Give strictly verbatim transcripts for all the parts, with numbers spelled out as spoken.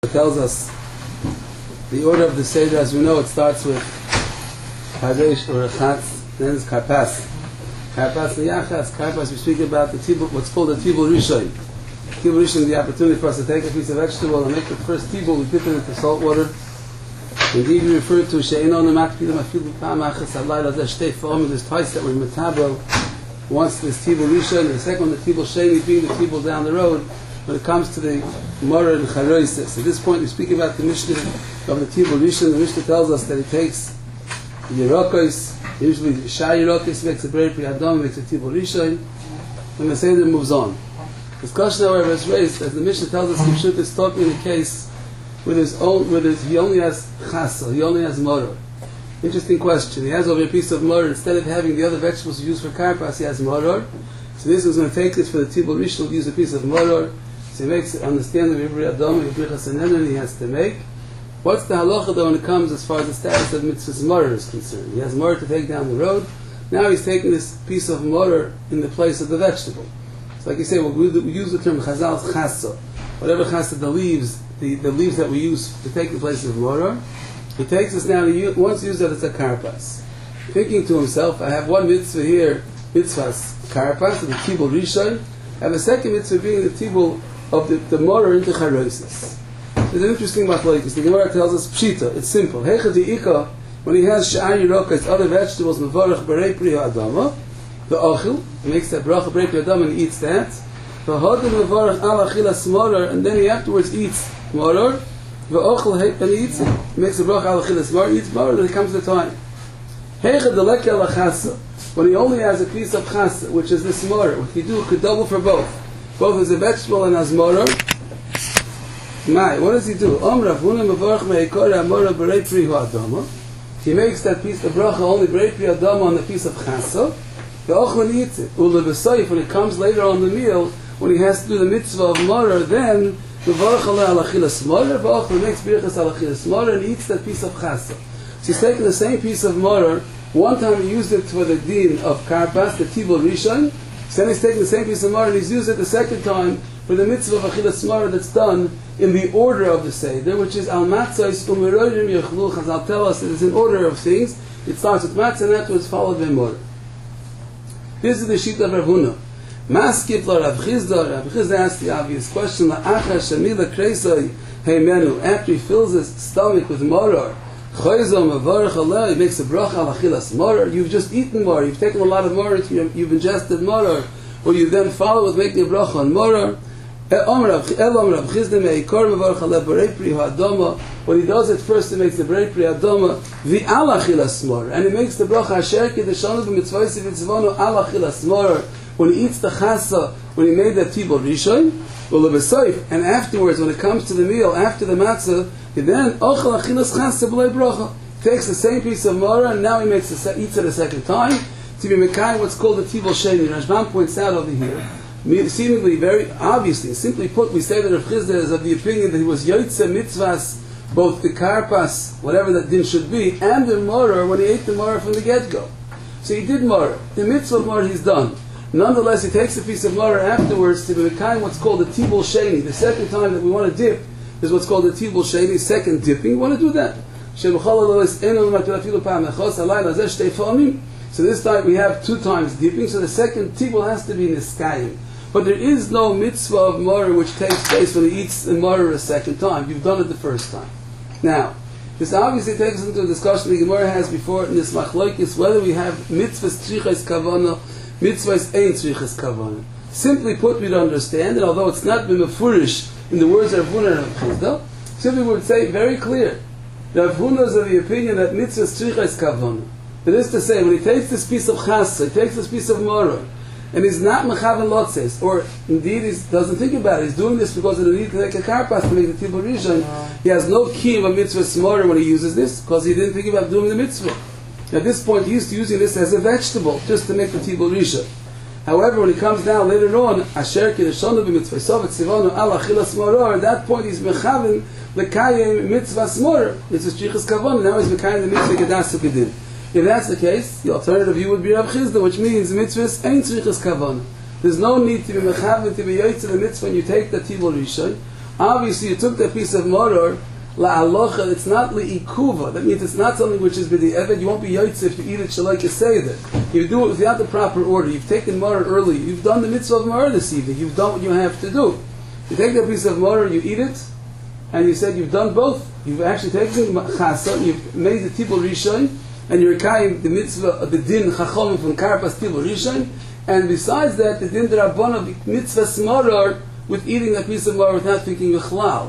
tells us the order of the Seder. As we know, it starts with Kadesh or Rechatz, then it's Karpas. Karpas Liyachas, Karpas, we speak about the tibul, what's called the tibul rishon. Tibul rishon, the opportunity for us to take a piece of vegetable and make the first tibul, we dip it into salt water. Indeed, we refer to She'eno Nemakpidim Afilu Pa'amachas Alayla Zeh Shtei Fa'om, there's twice that we're metabel. Once this tibul rishon, the second one, the tibul sheni, being the tibul down the road. When it comes to the Morah and Charoises, at this point we speak about the Mishnah of the Tibul Rishon. The Mishnah tells us that it takes Yerokos, usually Shai Yerokos makes a Berei Pri Adam, makes a Tibul Rishon, and the Seder moves on. Discussion, however, is raised, as the Mishnah tells us, Yeshut is talking in a case with his own, with his, he only has Chasa, he only has Morah. Interesting question. He has over a piece of Morah, instead of having the other vegetables used for Karpas, he has Morah. So this is going to take this for the Tibul Rishon, use a piece of Morah. So he makes understand the Ibri Adam, Ibri Chasanen, he has to make. What's the halacha though when it comes as far as the status of mitzvah's mortar is concerned? He has mortar to take down the road. Now he's taking this piece of mortar in the place of the vegetable. So like you say, well, we use the term chazal's chasa. Whatever chasa, the leaves, the, the leaves that we use to take the place of mortar. He takes this now, he wants to use that as a karpas. Thinking to himself, I have one mitzvah here, mitzvah's karpas, the tibul rishon. I have a second mitzvah being the tibul of the, the mortar into charoises. There's an interesting machlokes. The Gemara tells us pshita. It's simple. Hecha di'ika, when he has sha'ar yirokas, other vegetables, mevarach berei pri ha'adama, the ochil, he makes that bracha berei pri ha'adama and eats that. The hodin mevarach al achilas mortar, and then he afterwards eats mortar. The ochil, and he eats it. He makes the bracha al achilas mortar, eats mortar, then it comes the time. Hecha deleke al achasa, when he only has a piece of chasa, which is this mortar, what he do could double for both. Both as a vegetable and as mortar. My, what does he do? He makes that piece of bracha only berei pri adama on the piece of chasa. The ochman eats it. Ulebesayif, when it comes later on the meal, when he has to do the mitzvah of mortar, then the varach al achilas mortar, the ochman makes birchas al achilas mortar and eats that piece of chasa. So he's taking the same piece of mortar. One time he used it for the din of karpas, the tibul rishon. Then he's taking the same piece of mortar and he's used it the second time for the mitzvah of achilas mortar that's done in the order of the Seder, which is al matzos u'merodim yechlu. Chazal tell us it is an order of things. It starts with matzah and afterwards followed by mortar. This is the sheet of Rav Huna. Maskip la Rav Chizda. Rav Chizda asked the obvious question: La'achar shamila kreisai heimenu. After he fills his stomach with mortar, chayzom avarach aleh, he makes a bracha al achilas mortar. You've just eaten mortar. You've taken a lot of mortar. You've ingested mortar. Or you then follow with making a bracha on mortar. What he does at first, he makes the berei pri adama the al achilas mortar, and he makes the bracha asher kiddushanu b'mitzvos v'tzivonu al achilas mortar when he eats the chasa, when he made that tibul rishon, and afterwards when it comes to the meal after the matzah, he then ochel achilas chasa b'lei bracha, takes the same piece of mortar and now he makes the, eats it a second time to be mekai what's called the tibul sheni. Rashbam points out over here, seemingly very obviously, simply put, we say that Rav Chizda is of the opinion that he was yotzeh mitzvahs, both the karpas, whatever that din should be, and the mortar when he ate the mortar from the get-go. So he did mortar. The mitzvah of mortar he's done. Nonetheless, he takes a piece of mortar afterwards to be kind what's called the tibul sheni. The second time that we want to dip is what's called the tibul sheni, second dipping. We want to do that. So this time we have two times dipping, so the second tibul has to be niskayim. But there is no mitzvah of mortar which takes place when he eats the mortar a second time. You've done it the first time. Now, this obviously takes us into a discussion the Gemara has before in this machlokes whether we have mitzvahs tzrichas kavana, mitzvahs ein tzrichas kavana. Simply put, we'd understand, and although it's not been mefurish in the words of Rav Huna and Rav Chizda, simply we would say very clear. Rav Huna is of the opinion that mitzvahs tzrichas kavana. That is to say, when he takes this piece of chasa, he takes this piece of mortar, and he's not mechaven lotzes, or indeed he doesn't think about it. He's doing this because of the need to make a karpas to make the tibul rishon. He has no key of a mitzvah smarter when he uses this because he didn't think about doing the mitzvah. At this point, he's using this as a vegetable just to make the tibul rishon. However, when he comes down later on, asher kiddushanu b'mitzvah sovet tzivanu al achilas mortar, at that point he's mechaven lekayim mitzvah smarter. It's a strichas kavan. Now he's mekayim the mitzvah gedasu kedin. If that's the case, the alternative view would be Rav Chizda, which means mitzvahs ain't tzrichas kavanah. There's no need to be mechaven to be yotzeh the mitzvah when you take the tibul rishon. Obviously, you took that piece of maror, la'alocha, it's not li'ikuva. That means it's not something which is b'di'evet. You won't be yotze if you eat it shalai keseder. You do it without the proper order. You've taken maror early. You've done the mitzvah of maror this evening. You've done what you have to do. You take that piece of maror, you eat it, and you said you've done both. You've actually taken chasa, you've made the tibul rishon, and you're carrying the mitzvah, the din chachomim from karpas tibul rishon, and besides that, the din d'rabbanan mitzvah smaror with eating that piece of maror without thinking vichlal,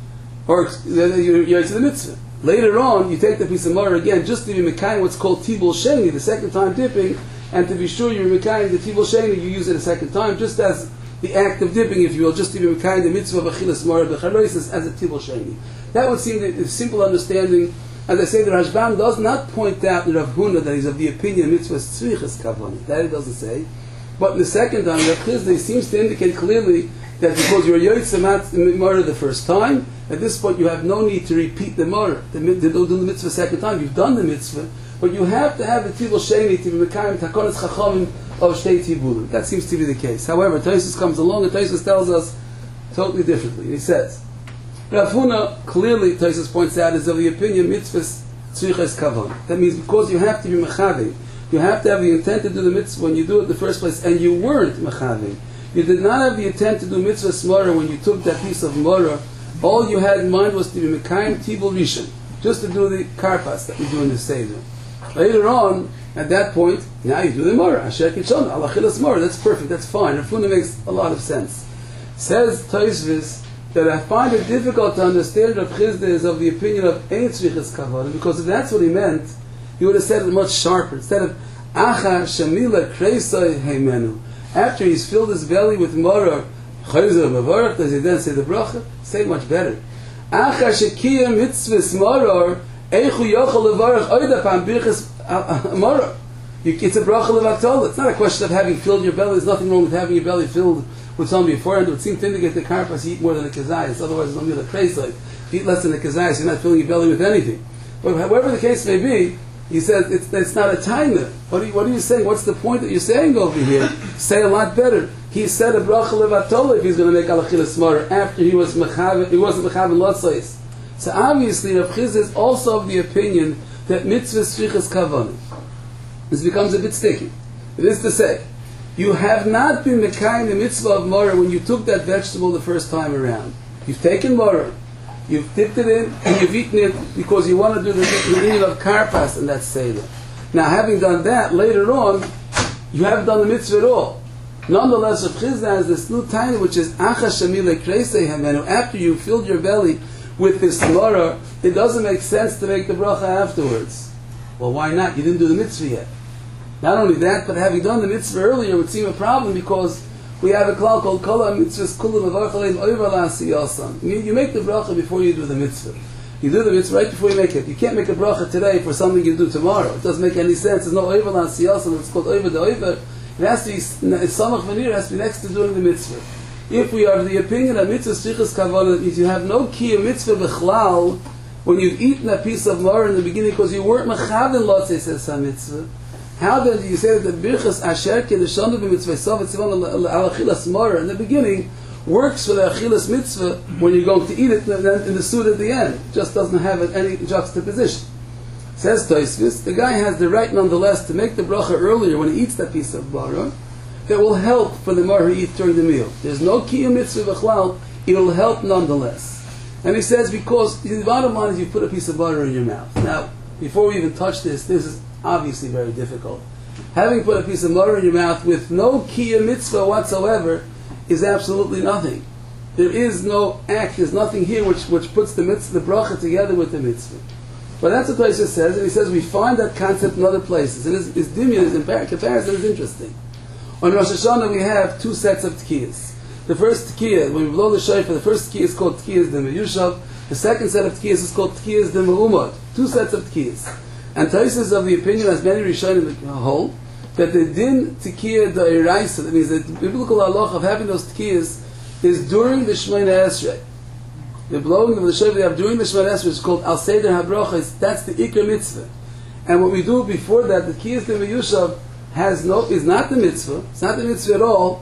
or you're, you're to the mitzvah. Later on, you take the piece of maror again, just to be mekayim what's called tibul sheni, the second time dipping, and to be sure you're mekayim the tibul sheni, you use it a second time, just as the act of dipping, if you will, just to be mekayim the mitzvah of achilas maror b'charois as a tibul sheni. That would seem the, the simple understanding. As I say, the Rashbam does not point out the Rav Huna that he's of the opinion mitzvah tzrichas kavanah. That he doesn't say. But in the second time, Rav Chizda seems to indicate clearly that because you're yoytze maror the first time, at this point you have no need to repeat the maror, to do the mitzvah second time. You've done the mitzvah, but you have to have the tibul sheni to be mekayim takonas chachamim of shtei tibulim. That seems to be the case. However, Tosfos comes along and Tosfos tells us totally differently. He says, Rav Huna clearly, Tosfos points out, is of the opinion mitzvahs tzrichas kavanah. That means because you have to be mechavim, you have to have the intent to do the mitzvah when you do it in the first place, and you weren't mechavim. You did not have the intent to do mitzvah smara when you took that piece of maror. All you had in mind was to be mekayim tibul rishon, just to do the karpas that we do in the seder. Later on, at that point, now you do the maror. Asher kitshon alachilas maror. That's perfect. That's fine. Rav Huna makes a lot of sense. Says Tosfos that I find it difficult to understand Rav Chizda is of the opinion of ein tzrichas kavanah, because if that's what he meant, he would have said it much sharper. Instead of acha shamila kreisai heimenu, after he's filled his belly with maror, chayzer mavarach, does he then say the bracha? Say it much better. Acha shekiyah mitzvahs maror, eichu yochel levarach oidapam birchas maror. It's a bracha levatol. It's not a question of having filled your belly. There's nothing wrong with having your belly filled with something beforehand. It would seem to indicate the karpas you eat more than a kazayas. Otherwise, it's only the kreisai. If you eat less than a kazayas, you're not filling your belly with anything. But however the case may be, he says it's, it's not a timer. What are, you, what are you saying? What's the point that you're saying over here? Say a lot better. He said a bracha levatol if he's going to make alachilas maror after he was mechav, he wasn't mechav lotzais. So obviously, Rav Chizda is also of the opinion that mitzvah tzrichas kavanah. This becomes a bit sticky. It is to say, you have not been mekayim the mitzvah of maror when you took that vegetable the first time around. You've taken maror. You've dipped it in and you've eaten it because you want to do the meaning of karpas, and that's seder. Now, having done that, later on, you haven't done the mitzvah at all. Nonetheless, Rav Chizda has this new tiny, which is acha shamile kreisei hamenu. After you filled your belly with this maror, it doesn't make sense to make the bracha afterwards. Well, why not? You didn't do the mitzvah yet. Not only that, but having done the mitzvah earlier would seem a problem because we have a klal called kol ha-mitzvahs kulam avarchaleim oiver la'asiyasam. You make the bracha before you do the mitzvah. You do the mitzvah right before you make it. You can't make a bracha today for something you do tomorrow. It doesn't make any sense. There's no oiver la'asiyasam. It's called oiver da'oiver. It has to be samach v'nir. It has to be next to doing the mitzvah. If we are of the opinion that mitzvah strichas kavanah, that means you have no kiyum mitzvah b'chlal when you've eaten a piece of maror in the beginning because you weren't mechavin lotzei says ha mitzvah. How then do you say that the birchas asher kedeshanu b'mitzvah tzivon alachilas maror in the beginning works for the achilas mitzvah when you're going to eat it in the suit at the end? It just doesn't have any juxtaposition. Says Tosfos, the guy has the right nonetheless to make the bracha earlier when he eats that piece of maror. That will help for the maror he eats during the meal. There's no kiyum mitzvah b'chlal. It will help nonetheless. And he says because the bottom line is you put a piece of butter in your mouth. Now, before we even touch this, this is obviously very difficult. Having put a piece of butter in your mouth with no kiyum mitzvah whatsoever is absolutely nothing. There is no act, there's nothing here which, which puts the mitzvah, the bracha together with the mitzvah. But that's what Tosfos says, and he says we find that concept in other places. And his, his dimion, his comparison is interesting. On Rosh Hashanah we have two sets of tkiyas. The first tkiyah, when we blow the shofar, the first tkiyah is called tkiyas de meyushav. The second set of tkiyas is called tkiyas de me'umad. Two sets of tkiyas. And Tosfos is of the opinion, as many Rishonim hold, that the din tkiyah da'iraisa, that means that the biblical halach of having those tkiyas is during the Shemona Esrei. The blowing of the shofar they have during the Shemona Esrei is called al seder habracha. That's the ikar mitzvah. And what we do before that, the tkiyas de meyushav has no is not the mitzvah. It's not the mitzvah at all.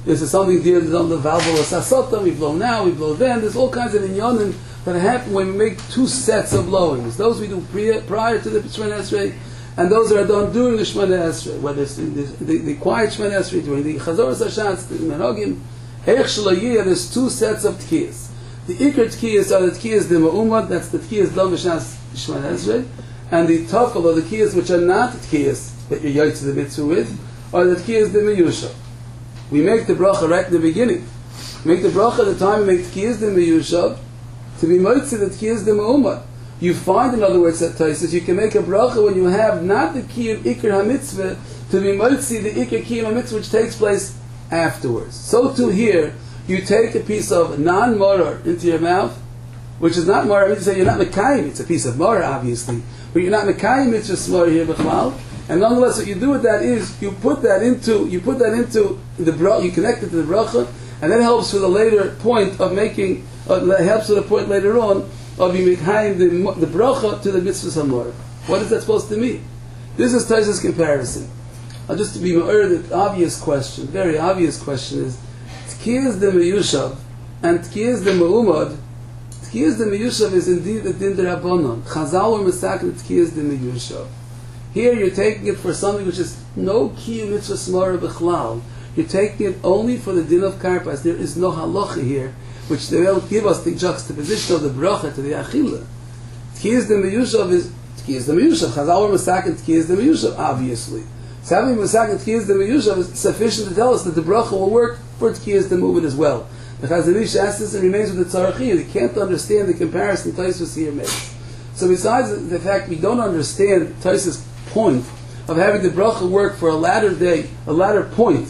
This is something dear to the valve or sasota. We blow now, we blow then. There's all kinds of inyanim that happen when we make two sets of blowings. Those we do prior, prior to the Shemona Esrei, and those that are done during the Shemona Esrei, whether it's the, the, the quiet Shemona Esrei, during the Chazor Sashatz, the Menogim. Eich Shalayiyah, there's two sets of tkiyas. The Iker tkiyas are the tkiyas the Ma'umad, that's the tkiyas done b'shas Shemona Esrei, and the Tafel are the tkiyas which are not tkiyas that you're yoytz the mitzvah with, are the tkiyas the Meyusha. We make the bracha right in the beginning. We make the bracha at the time we make tkiyas the Meyusha, to be moitzi the tkiyas the Ma'umad. You find, in other words, that Taisus, you can make a bracha when you have not the kiyum Iker HaMitzvah, to be moitzi the Iker kiyum HaMitzvah which takes place afterwards. So too here, you take a piece of non-morar into your mouth, which is not morar. I mean to say you're not mekayim, it's a piece of morar, obviously, but you're not mekayim, it's just morar here, b'chlal. And nonetheless, what you do with that is you put that into you put that into the bracha, you connect it to the bracha, and that helps for the later point of making. Uh, that helps for the point later on of you mekayim the the bracha to the mitzvah samor. What is that supposed to mean? This is Taisa's comparison. Uh, just to be more the obvious question, very obvious question is tkiyas the meyushav and tkiyas the meumad. Tkiyas the meyushav is indeed a din d'Rabbanan. Chazal or masakin tkiyas the meyushav. Here you're taking it for something which is no kiyum mitzvah smara b'chlal. You're taking it only for the din of karpas. There is no halacha here, which they will give us the juxtaposition of the bracha to the achila. Tkiyas the meyushav is tkiyas the meyushav. Chazal or masakin tkiyas the meyushav, obviously. So having masakin tkiyas the meyushav is sufficient to tell us that the bracha will work for tkiyas the movement as well. The Chazon Ish asks this and remains with the tzarachiyah. He can't understand the comparison Tosfos here makes. So besides the fact we don't understand Tosfos' point of having the bracha work for a latter day, a latter point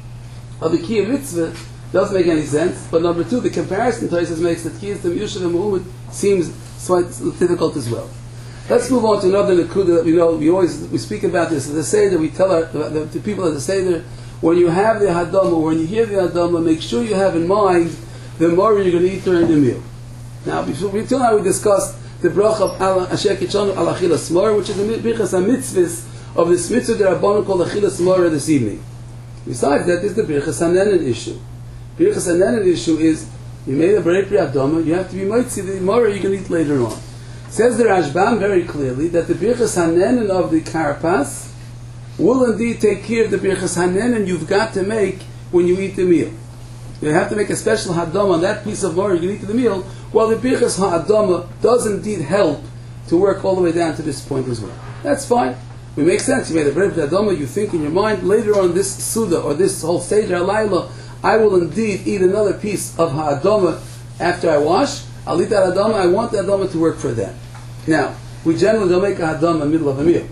of the kiyah mitzvah, doesn't make any sense. But number two, the comparison Tosfos makes that tkiyas the meyushav and movement seems quite difficult as well. Let's move on to another nekuda that we know. We always we speak about this. As the Seder, we tell our the, the people at the Seder, when you have the hadama, when you hear the hadama, make sure you have in mind the more you're going to eat during the meal. Now, before, until now we discussed the bracha of Asher Kitchanu al Achilas Mor, which is the birchas mitzvahs of this mitzvah that Rabbanan called Achilas Mor this evening. Besides that, is the birchas hanenin issue. Birchas hanenin issue is you made a break for hadama, you have to be mitzi the more you're going to eat later on. Says the Rashbam very clearly that the birchas hanenin of the karpas will indeed take care of the birchas hanenin you've got to make when you eat the meal. You have to make a special hadama on that piece of mor you eat the meal, while the birchas hadama does indeed help to work all the way down to this point as well. That's fine. It makes sense. You made a break for hadama, you think in your mind, later on this suda or this whole stage halayla, I will indeed eat another piece of hadama after I wash. I'll eat that hadama, I want the hadama to work for that. Now, we generally don't make a hadama in the middle of a meal.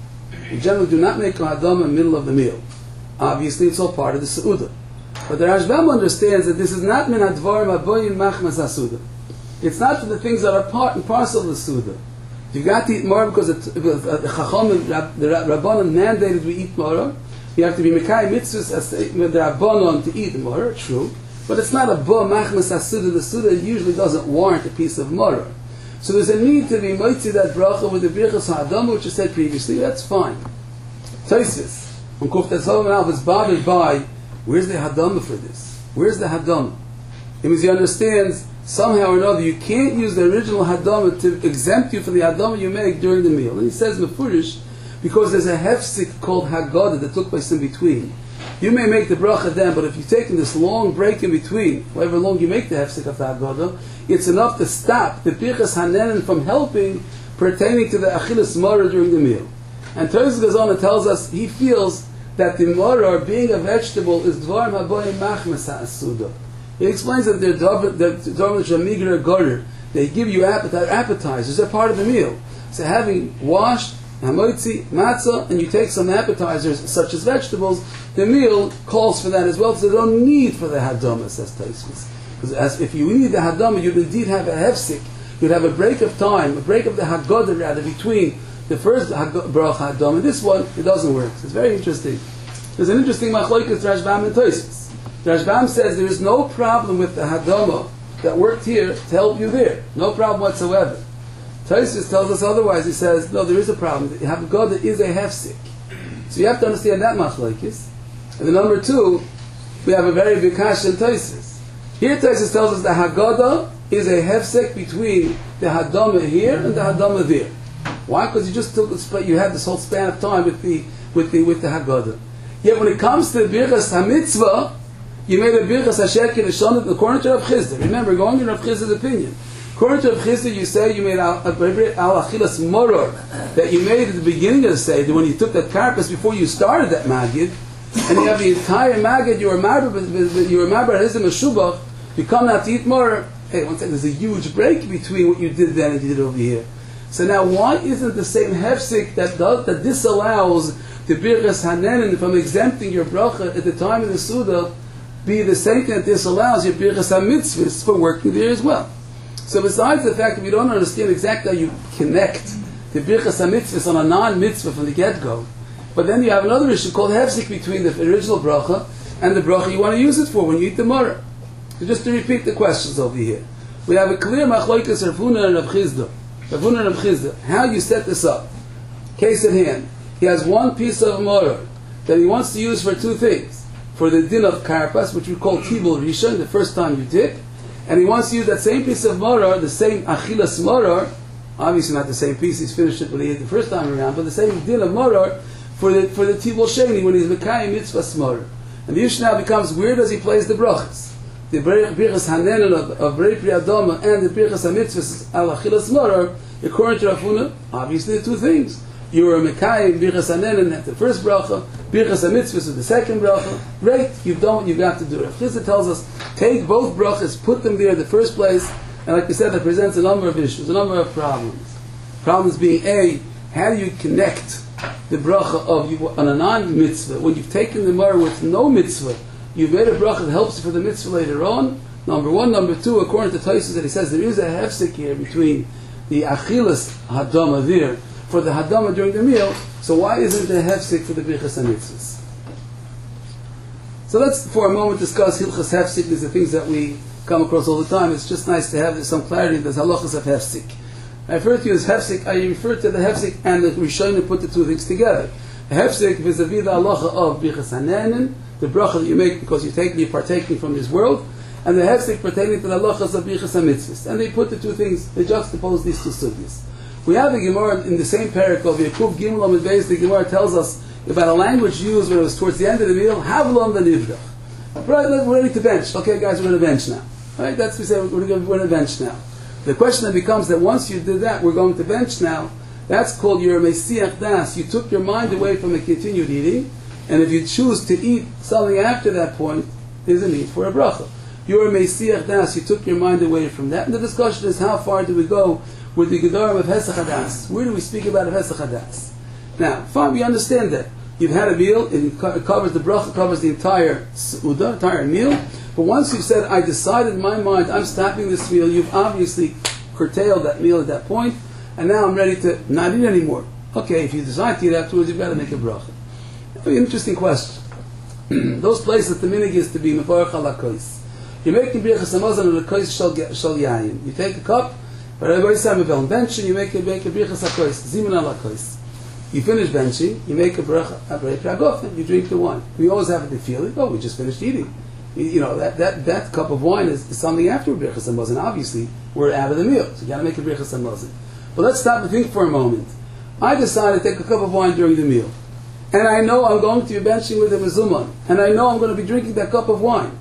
We generally do not make a hadama in the middle of the meal. Obviously, it's all part of the Seudah. But the Rashbam understands that this is not min hadvarim aboyin machmas hasuda. It's not for the things that are part and parcel of the Seudah. You got to eat more because the Chacham, the Rabbanon mandated we eat more. You have to be Mekai mitzvahs as the Rabbanon to eat more, true. But it's not a bo machmas hasuda. The Seudah usually doesn't warrant a piece of more. So there's a need to be moitzi that bracha with the birchas ha'adama, which I said previously. That's fine. Tosfos, on Kuf Tetzavim and Alf is bothered by, where's the hadama for this? Where's the hadama? It means he understands somehow or another you can't use the original hadama to exempt you from the hadama you make during the meal. And he says mefurish because there's a hefsik called haggadah that took place in between. You may make the bracha then, but if you've taken this long break in between, however long you make the hefsik of the haggadah, it's enough to stop the birchas hanenin from helping pertaining to the achilas mara during the meal. And Tosfos goes on and tells us he feels that the mara, being a vegetable, is dvar maboyim machmas ha'asuda. He explains that they're migra gorer. They give you appetite, appetizers. They're part of the meal. So having washed hamoitzi, matzah, and you take some appetizers such as vegetables, the meal calls for that as well. So there's no need for the hadama, says Tosfos. Because if you need the hadama, you'd indeed have a hefsik. You'd have a break of time, a break of the haggadah rather between the first bracha hadama and this one. It doesn't work. So it's very interesting. There's an interesting machlokes Rashbam and Tosfos. Rashbam says there is no problem with the hadama that worked here to help you there. No problem whatsoever. Tosfos tells us otherwise. He says, no, there is a problem. The haggadah is a hefsik. So you have to understand that machlokes. And the number two, we have a very big kasha in Taisis. Here Taisis tells us the Haggadah is a hefsek between the Hadamah here and the Hadamah there. Why? Because you just took you had this whole span of time with the with the with the Haggadah. Yet when it comes to Birchas HaMitzvah, you made a Birchas Asher Kineshonot according to Rav Chisda. Remember, going in Rav Chisda's opinion. According to Rav Chisda, you say you made al achilas moror that you made at the beginning of the Seder when you took that carcass before you started that magid, and you have the entire magid. You were marber, you were marber hizim meshubach. You come out to eat more. Hey, one second. There's a huge break between what you did then and you did over here. So now, why isn't the same hefsek that does, that disallows the birchas hanenin from exempting your bracha at the time of the suda be the same thing that disallows your birchas hamitzvahs for working there as well? So besides the fact that we don't understand exactly how you connect the birchas hamitzvahs on a non-mitzvah from the get-go, but then you have another issue called hefsek between the original bracha and the bracha you want to use it for when you eat the maror. So just to repeat the questions over here, we have a clear machloikas Rav Huna and Rav Chisda. Rav Huna and Rav Chisda, how you set this up? Case at hand, he has one piece of maror that he wants to use for two things: for the din of karpas, which we call tibul rishon, the first time you dip, and he wants to use that same piece of maror, the same achilas maror, obviously not the same piece, he's finished it when he ate the first time around, but the same din of maror for the for the tibul sheni when he's mekayim mitzvah maror. And the issue now becomes, where does he place the brachas? The birchas hanenin of, of Brei Pri Adama and the birchas hamitzvahs al achilas maror, according to Rav Huna, obviously the two things. You were mekayim birchas hanenin at the first bracha, birchas hamitzvahs at the second bracha. Great, you've done what you've got to do. Rav Chisda tells us, take both brachas, put them there in the first place, and like we said, that presents a number of issues, a number of problems. Problems being, A, how do you connect the bracha of you on a non-mitzvah when you've taken the maror with no mitzvah? You've made a bracha that helps you for the mitzvah later on. Number one. Number two, according to Taisus, that he says there is a hefsek here between the achilas hadama there for the hadama during the meal. So why isn't there hefsek for the birchas hamitzvahs? So let's for a moment discuss hilchas hefsek. These are things that we come across all the time. It's just nice to have some clarity. There's halachas of hefsek. I refer to you as hefsek. I refer to the hefsek and the rishonim put the two things together. The hefsek vis-a-vis the halacha of birchas hanenin, the bracha that you make because you're taking, you're partaking from this world, and the hefsek pertaining to the halachas of birchas hamitzvahs. And they put the two things, they juxtapose these two sugyas. We have the Gemara in the same parak of Yekuf Gimel Amud Beis. The Gemara tells us about a language used when it was towards the end of the meal, Havlam v'nivrach. Right, we're ready to bench. Okay, guys, we're going to bench now. Right, that's we say we're going to bench now. The question then becomes that once you did that, we're going to bench now. That's called your mesiach das. You took your mind away from the continued eating. And if you choose to eat something after that point, there's a need for a bracha. You're a Mesiach Das, you took your mind away from that. And the discussion is, how far do we go with the Gedarim of Hesach Hadas? Where do we speak about of Hesach Hadas? Now, fine, we understand that. You've had a meal, it covers the bracha, covers the entire Suda, entire meal. But once you've said, I decided in my mind, I'm stopping this meal, you've obviously curtailed that meal at that point, and now I'm ready to not eat anymore. Okay, if you decide to eat afterwards, you've got to make a bracha. Very interesting question. Those places the minig is to be mevarach ala kois. You're making birchas hamazon on a kois shal yayin. You take a cup, but everybody says I'm benching. You make a make a birchas hakois zimun ala kois. You finish benching. You make a bracha a brei pri hagofen. You drink the wine. We always have the feeling, oh, we just finished eating. You, you know that, that, that cup of wine is, is something after birchas hamazon. Obviously, we're out of the meal, so you got to make a birchas hamazon. But let's stop and think for a moment. I decided to take a cup of wine during the meal. And I know I'm going to be benching with a mezuzah, and I know I'm going to be drinking that cup of wine.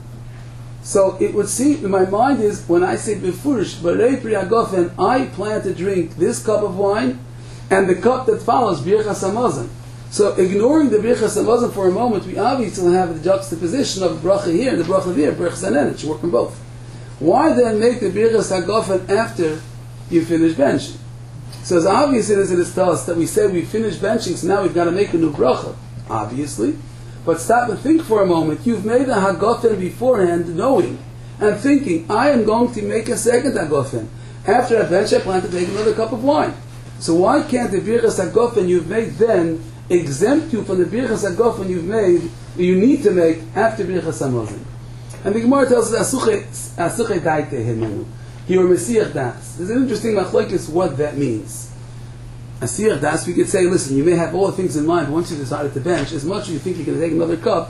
So it would seem, in my mind is, when I say befurish, Barei Pri Hagofen, I plan to drink this cup of wine, and the cup that follows, Birchas Hamazon. So ignoring the Birchas Hamazon for a moment, we obviously have the juxtaposition of bracha here and the bracha there, Birchas Hanenin, it should work on both. Why then make the Birchas Hagofen after you finish benching? So as obvious it is, it is to us that we say we finished benching, so now we've got to make a new bracha, obviously. But stop and think for a moment. You've made a hagofen beforehand, knowing and thinking, I am going to make a second hagofen. After I bench, I plan to take another cup of wine. So why can't the birchas hagofen you've made then exempt you from the birchas hagofen you've made, you need to make after birchas hamazon? And the Gemara tells us, asuche daite himenu. You're Mesiach Das. There's an interesting machlokes what that means. Mesiach Das, we could say, listen, you may have all the things in mind, but once you decided to bench, as much as you think you're going to take another cup,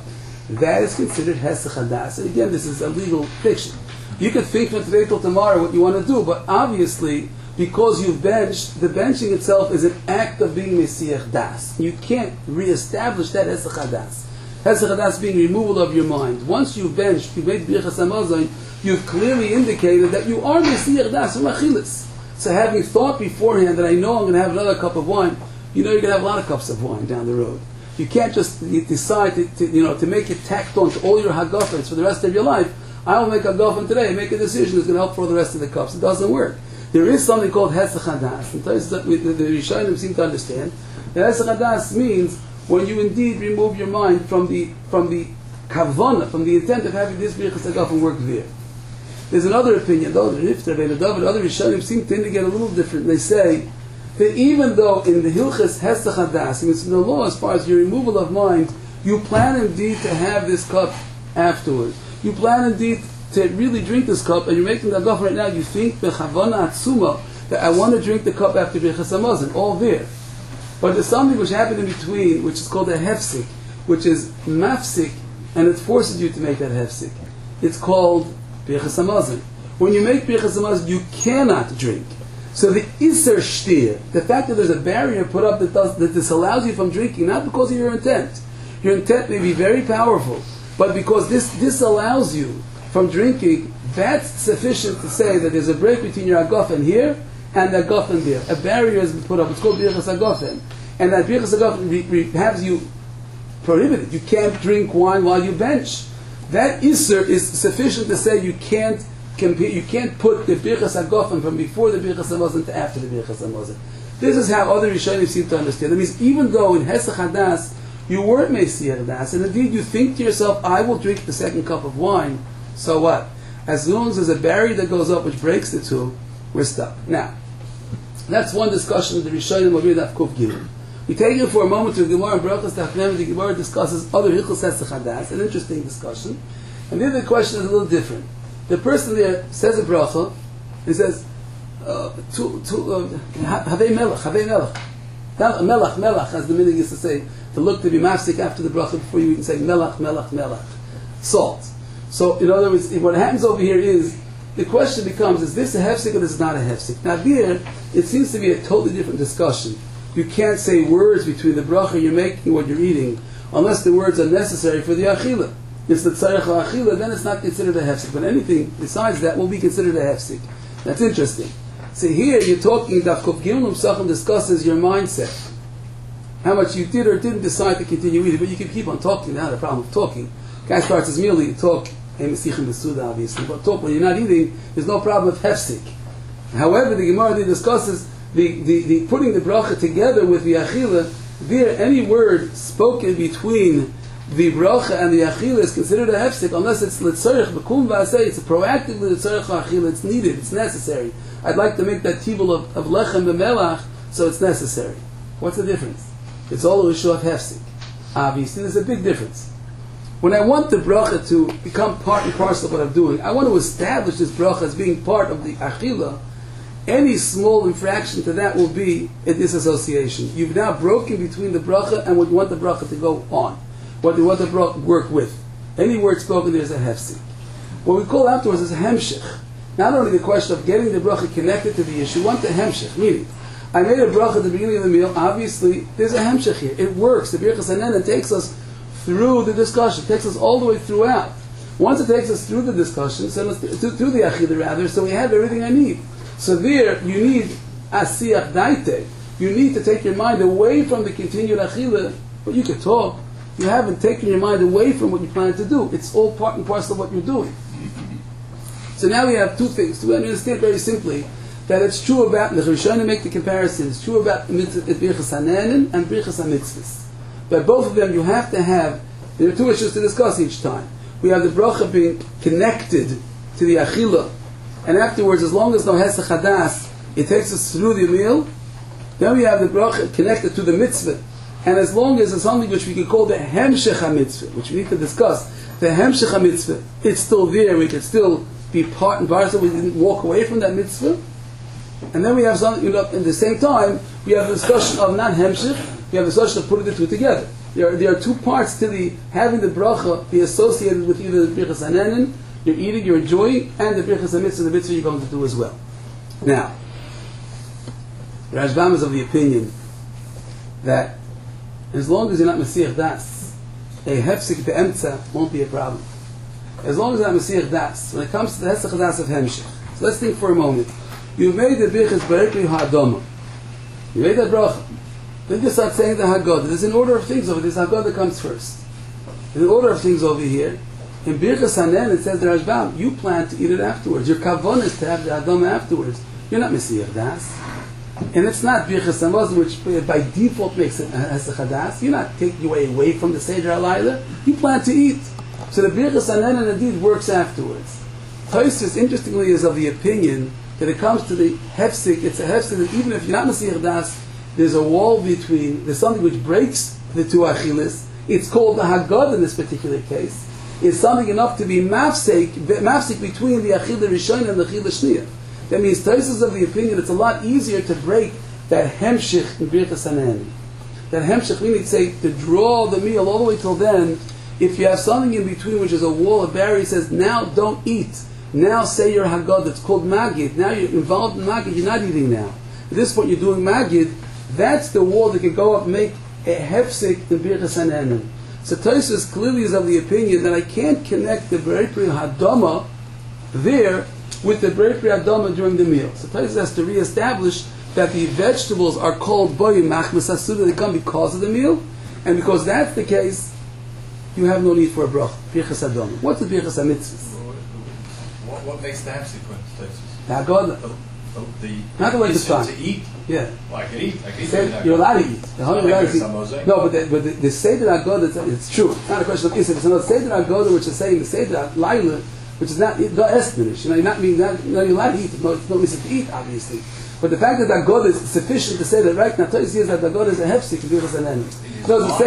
that is considered Hesach Hadas. And again, this is a legal fiction. You could think from today till tomorrow what you want to do, but obviously, because you've benched, the benching itself is an act of being Mesiach Das. You can't re-establish that Hesach Hadas. Hesach Hadas being removal of your mind. Once you've benched, you've made Birchas Hamazon, you've clearly indicated that you are Mesiach Das from Achilas. So having thought beforehand that I know I'm going to have another cup of wine, you know you're going to have a lot of cups of wine down the road. You can't just decide to, to, you know, to make it tacked on to all your hagafas for the rest of your life. I will make a hagafan today, make a decision that's going to help for the rest of the cups. It doesn't work. There is something called Hesach Hadas. And the, the Rishonim seem to understand that Hesach Hadas means when you indeed remove your mind from the from the kavana, from the intent of having this birchas hagafan work there. There's another opinion, though, the Rifter, the other Rishonim seem to indicate a little different. They say that even though in the Hilchas Hesach Hadas, in the law as far as your removal of mind, you plan indeed to have this cup afterwards. You plan indeed to really drink this cup, and you're making the hagafan right now, you think bechavana atzuma, that I want to drink the cup after Birchas Hamazon, all there. But there's something which happened in between, which is called a hefsik, which is mafsik, and it forces you to make that hefsik. It's called Birchas Hamazon. When you make Birchas Hamazon, you cannot drink. So the Isser Shtir, the fact that there's a barrier put up that, does, that disallows you from drinking, not because of your intent. Your intent may be very powerful, but because this disallows you from drinking, that's sufficient to say that there's a break between your hagafan here and the hagafan there. A barrier has been put up. It's called Birchas Hagafan. And that Birchas Hagafan re- re- has you prohibited. You can't drink wine while you bench. That Isser is sufficient to say you can't compare, you can't put the Birchas Hagafan from before the Birchas Hamazon to after the Birchas Hamazon. This is how other Rishonim seem to understand. That means even though in Hesach Hadas you weren't Mesiach Das, and indeed you think to yourself, I will drink the second cup of wine, so what? As long as there's a barrier that goes up which breaks the two, we're stuck. Now, that's one discussion of the Rishonim of Daf Kuf Gimel. We take it for a moment to the Gemara and Brachas Tachnem. The Gemara discusses other Hilchos Hesach Hadas, an interesting discussion. And then the question is a little different. The person there says a bracha, he says, uh, to, to, uh, Havei Melech, Havei Melech. Melech, Melech, as the meaning is to say, to look to be mafsik after the bracha before you eat and say Melech, Melech, Melech. Salt. So, in other words, what happens over here is, the question becomes, is this a hefsik or this is not a hefsik? Now there, it seems to be a totally different discussion. You can't say words between the bracha you're making, what you're eating, unless the words are necessary for the achila. It's the tzarech achila, then it's not considered a hefsik. But anything besides that will be considered a hefsik. That's interesting. So here you're talking, Daf Kuf Gimel Sachem discusses your mindset. How much you did or didn't decide to continue eating, but you can keep on talking. Not a problem of talking. Guy starts his meal, you talk, obviously, but talk when you're not eating, there's no problem with hefsik. However, the Gemara discusses the, the, the putting the bracha together with the achila. There, any word spoken between the bracha and the achila is considered a hefsik, unless it's litzarech b'kum v'aseh. It's a proactive litzarech achila. It's needed. It's necessary. I'd like to make that tibul of, of lechem b'melach, so it's necessary. What's the difference? It's all a issue of hefsik. Obviously, there's a big difference. When I want the bracha to become part and parcel of what I'm doing, I want to establish this bracha as being part of the achila. Any small infraction to that will be a disassociation. You've now broken between the bracha and what you want the bracha to go on, what you want the bracha to work with. Any word spoken there is a hefsik. What we call afterwards is a hemshich. Not only the question of getting the bracha connected to the issue, you want the hemshich, meaning, I made a bracha at the beginning of the meal, obviously there's a hemshich here. It works. The Birchas Hanena takes us through the discussion, takes us all the way throughout. Once it takes us through the discussion, so through the achila rather, so we have everything I need. So there, you need asiyach daite. You need to take your mind away from the continued achila, but you can talk. You haven't taken your mind away from what you plan to do. It's all part and parcel of what you're doing. So now we have two things. To understand very simply that it's true about, the Rishonim make the comparison, it's true about Birchas Hanenin and Birchas HaMitzvahs. But both of them you have to have, there are two issues to discuss each time. We have the bracha being connected to the achila, and afterwards, as long as no hesach hadas, it takes us through the meal. Then we have the bracha connected to the mitzvah, and as long as it's something which we could call the hemshech mitzvah, which we need to discuss, the hemshech mitzvah, it's still there. We could still be part and parcel. We didn't walk away from that mitzvah. And then we have something, you know, at the same time, we have the discussion of not hemshech. We have the discussion of putting the two together. There are, there are two parts to the having the bracha be associated with either the birchas hanenin, you're eating, you're enjoying, and the birchas hamitzvah, the mitzvah you're going to do as well. Now, Rashbam is of the opinion that as long as you're not Mesiach Das, a hefsik be'emtza won't be a problem. As long as you're not Mesiach Das, when it comes to the hesach das of hemshech. So let's think for a moment. You've made the birchas berekli ha'adama. You made that bracha. Then you start saying the Haggadah. There's an order of things over here. This Haggadah comes first. There's an order of things over here. In Birchas Hanen, it says the Rashbam, you plan to eat it afterwards. Your kavanah is to have the Hadam afterwards. You're not Mesiach Das. And it's not Birchas Hamazon, which by default makes it Hesach Das. You're not taking away away from the Seder HaLayla. You plan to eat. So the Birchas Hanen indeed works afterwards. Tosfos, interestingly, is of the opinion that it comes to the Hefsik, it's a Hefsik that even if you're not Mesiach Das, there's a wall between, there's something which breaks the two achilas. It's called the Haggadah in this particular case. It's something enough to be mafsik, mafsik between the achila rishon and the achila shniya. That means Tosfos of the opinion it's a lot easier to break that hemshich in Birchas Hanen. That hemshich, we need to say, to draw the meal all the way till then. If you have something in between which is a wall, a barrier, says, now don't eat. Now say your Haggadah. It's called Magid. Now you're involved in Magid, you're not eating now. At this point you're doing Magid. That's the wall that can go up and make a hefsik in Birchas Hanen. So Tosfos clearly is of the opinion that I can't connect the Berei Pri Hadama there with the Berei Pri Hadama during the meal. So Tosfos has to reestablish that the vegetables are called boyim machmas asuda, they come because of the meal, and because that's the case, you have no need for a brach. Birchas Hadama. What's the Birchas HaMitzvahs? What, what makes the consequence, Tosfos? The Haggadah. The, the, Not the way to start. To eat. Yeah. Well, I can eat. I can eat. Say, you're allowed to eat. The Not allowed like to eat. Samozeh. No, but the, but the, the Seder Haggadah, it's, it's true. It's not a question of Isser. It's another Seder Haggadah, which is saying the Seder Laila, which is not the Esminish. You know, you're not being not, you know, you're allowed to eat. No, it's no reason to eat, obviously. But the fact that Haggadah is sufficient to say that right now, Tosfos says that Haggadah is a hefsik in Birchas Hanen. No, the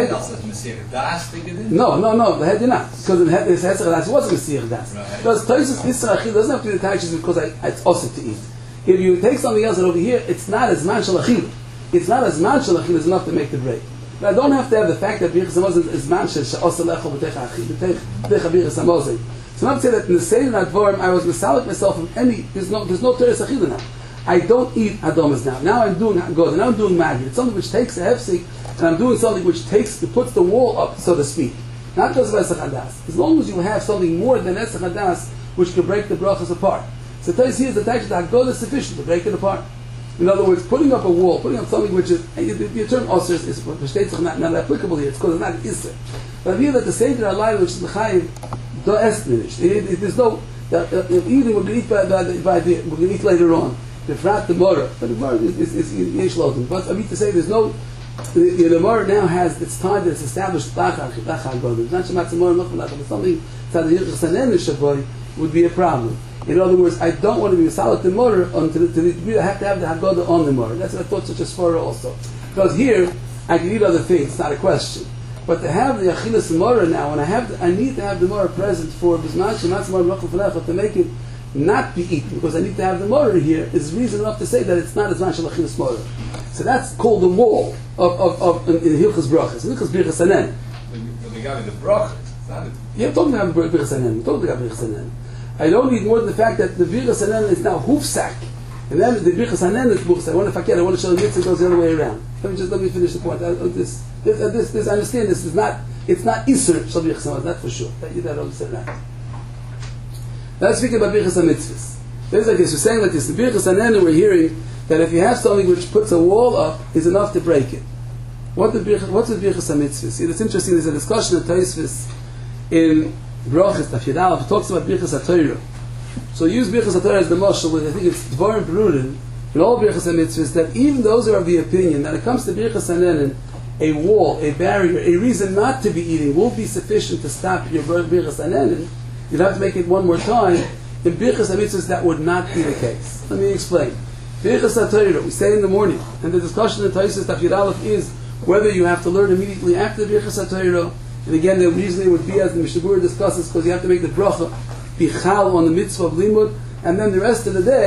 Seder. No, no, no. The head you're not, because in head it's Hesach Das. It wasn't Mesiach Das. Because Tosfos Isser Achil doesn't have to be attached because I, it's also to eat. If you take something else and over here, it's not as man shel achila. It's not as man shel achila is enough to make the break. But I don't have to have the fact that Birchas Hamazon is man shel she'osa lecho b'teich achila, b'teich Birchas Hamazon. So not to say that in the Seder Advarim I was misalik myself from any. There's no there's no teres achila now. I don't eat adomas now. Now I'm doing Haggadah. Now I'm doing magid. It's something which takes a hefsik, and I'm doing something which takes it puts the wall up, so to speak. Not just of Esach Hadas. As long as you have something more than Esach Hadas, which can break the brachas apart. So Tosfos here is attached to Haggadah is sufficient to break it apart. In other words, putting up a wall, putting up something which is, the term Osir is is not, not applicable here, it's because it's not Isser. But I feel that the Seder HaLayla, which is L'chaim, do esminish. There's no, uh, uh, eating we're going to eat by, by, the, by the, we're going to eat later on. The Frat, the Mora, but the Mora is, is, is Yesh Lotin. But I mean to say there's no, the, the Mora now has its time that it's established, Lachar, Lachar Godim. It's not Shemat Zemor, Lachar, Lachar, but something that the Yirchas Hanen Shaboy would be a problem. In other words, I don't want to be solid the motor until to the degree I have to have the Haggadah on the motor. That's what I thought such a svara also. Because here, I can eat other things, it's not a question. But to have the Achilas Mora now, and I have the, I need to have the Mora present for Bisman Shematz Mora B'Rachel Falecha to make it not be eaten, because I need to have the Mora here, is reason enough to say that it's not as much as Achilas Mora. So that's called the wall of, of, of in, in Hilchas Brachas, in Hilchas Birchas Hanen. But they got me the Brachas, it's not it. Yeah, I'm talking about Birchas Hanen, I'm talking about Birchas Hanen. I don't need more than the fact that the Birchas Hanen is now Hufsak, and then the Birchas Hanen is Buchsak. I want to forget, I want to show the mitzvah goes the other way around. Let me just, let me finish the point. I, this, this, uh, this, this, I understand this is not, it's not Isser, Shal Birchas Hanen, that's for sure. That, you don't understand that. Now let's speak about Birchas HaMitzvahs. There's like this, we're saying like this, the Birchas Hanen we're hearing that if you have something which puts a wall up, is enough to break it. What the Birchas, what's the Birchas HaMitzvahs? See, it's interesting, there's a discussion of Tosfos in Brachas, Daf Yud Aleph, it talks about Birchas HaTorah. So use Birchas HaTorah as the mashal, with I think it's Dvarim Berurin, in all Birchas HaMitzvahs, that even those who are of the opinion that it comes to Birchas Hanen, a wall, a barrier, a reason not to be eating will be sufficient to stop your Birchas Hanen, you'd have to make it one more time. In Birchas HaMitzvahs, that would not be the case. Let me explain. Birchas HaTorah, we say in the morning, and the discussion in Tosfos Daf Yud Aleph is whether you have to learn immediately after the Birchas HaTorah. And again, the reason it would be as the Mishnah Berurah discusses, because you have to make the bracha bichal on the mitzvah of limud, and then the rest of the day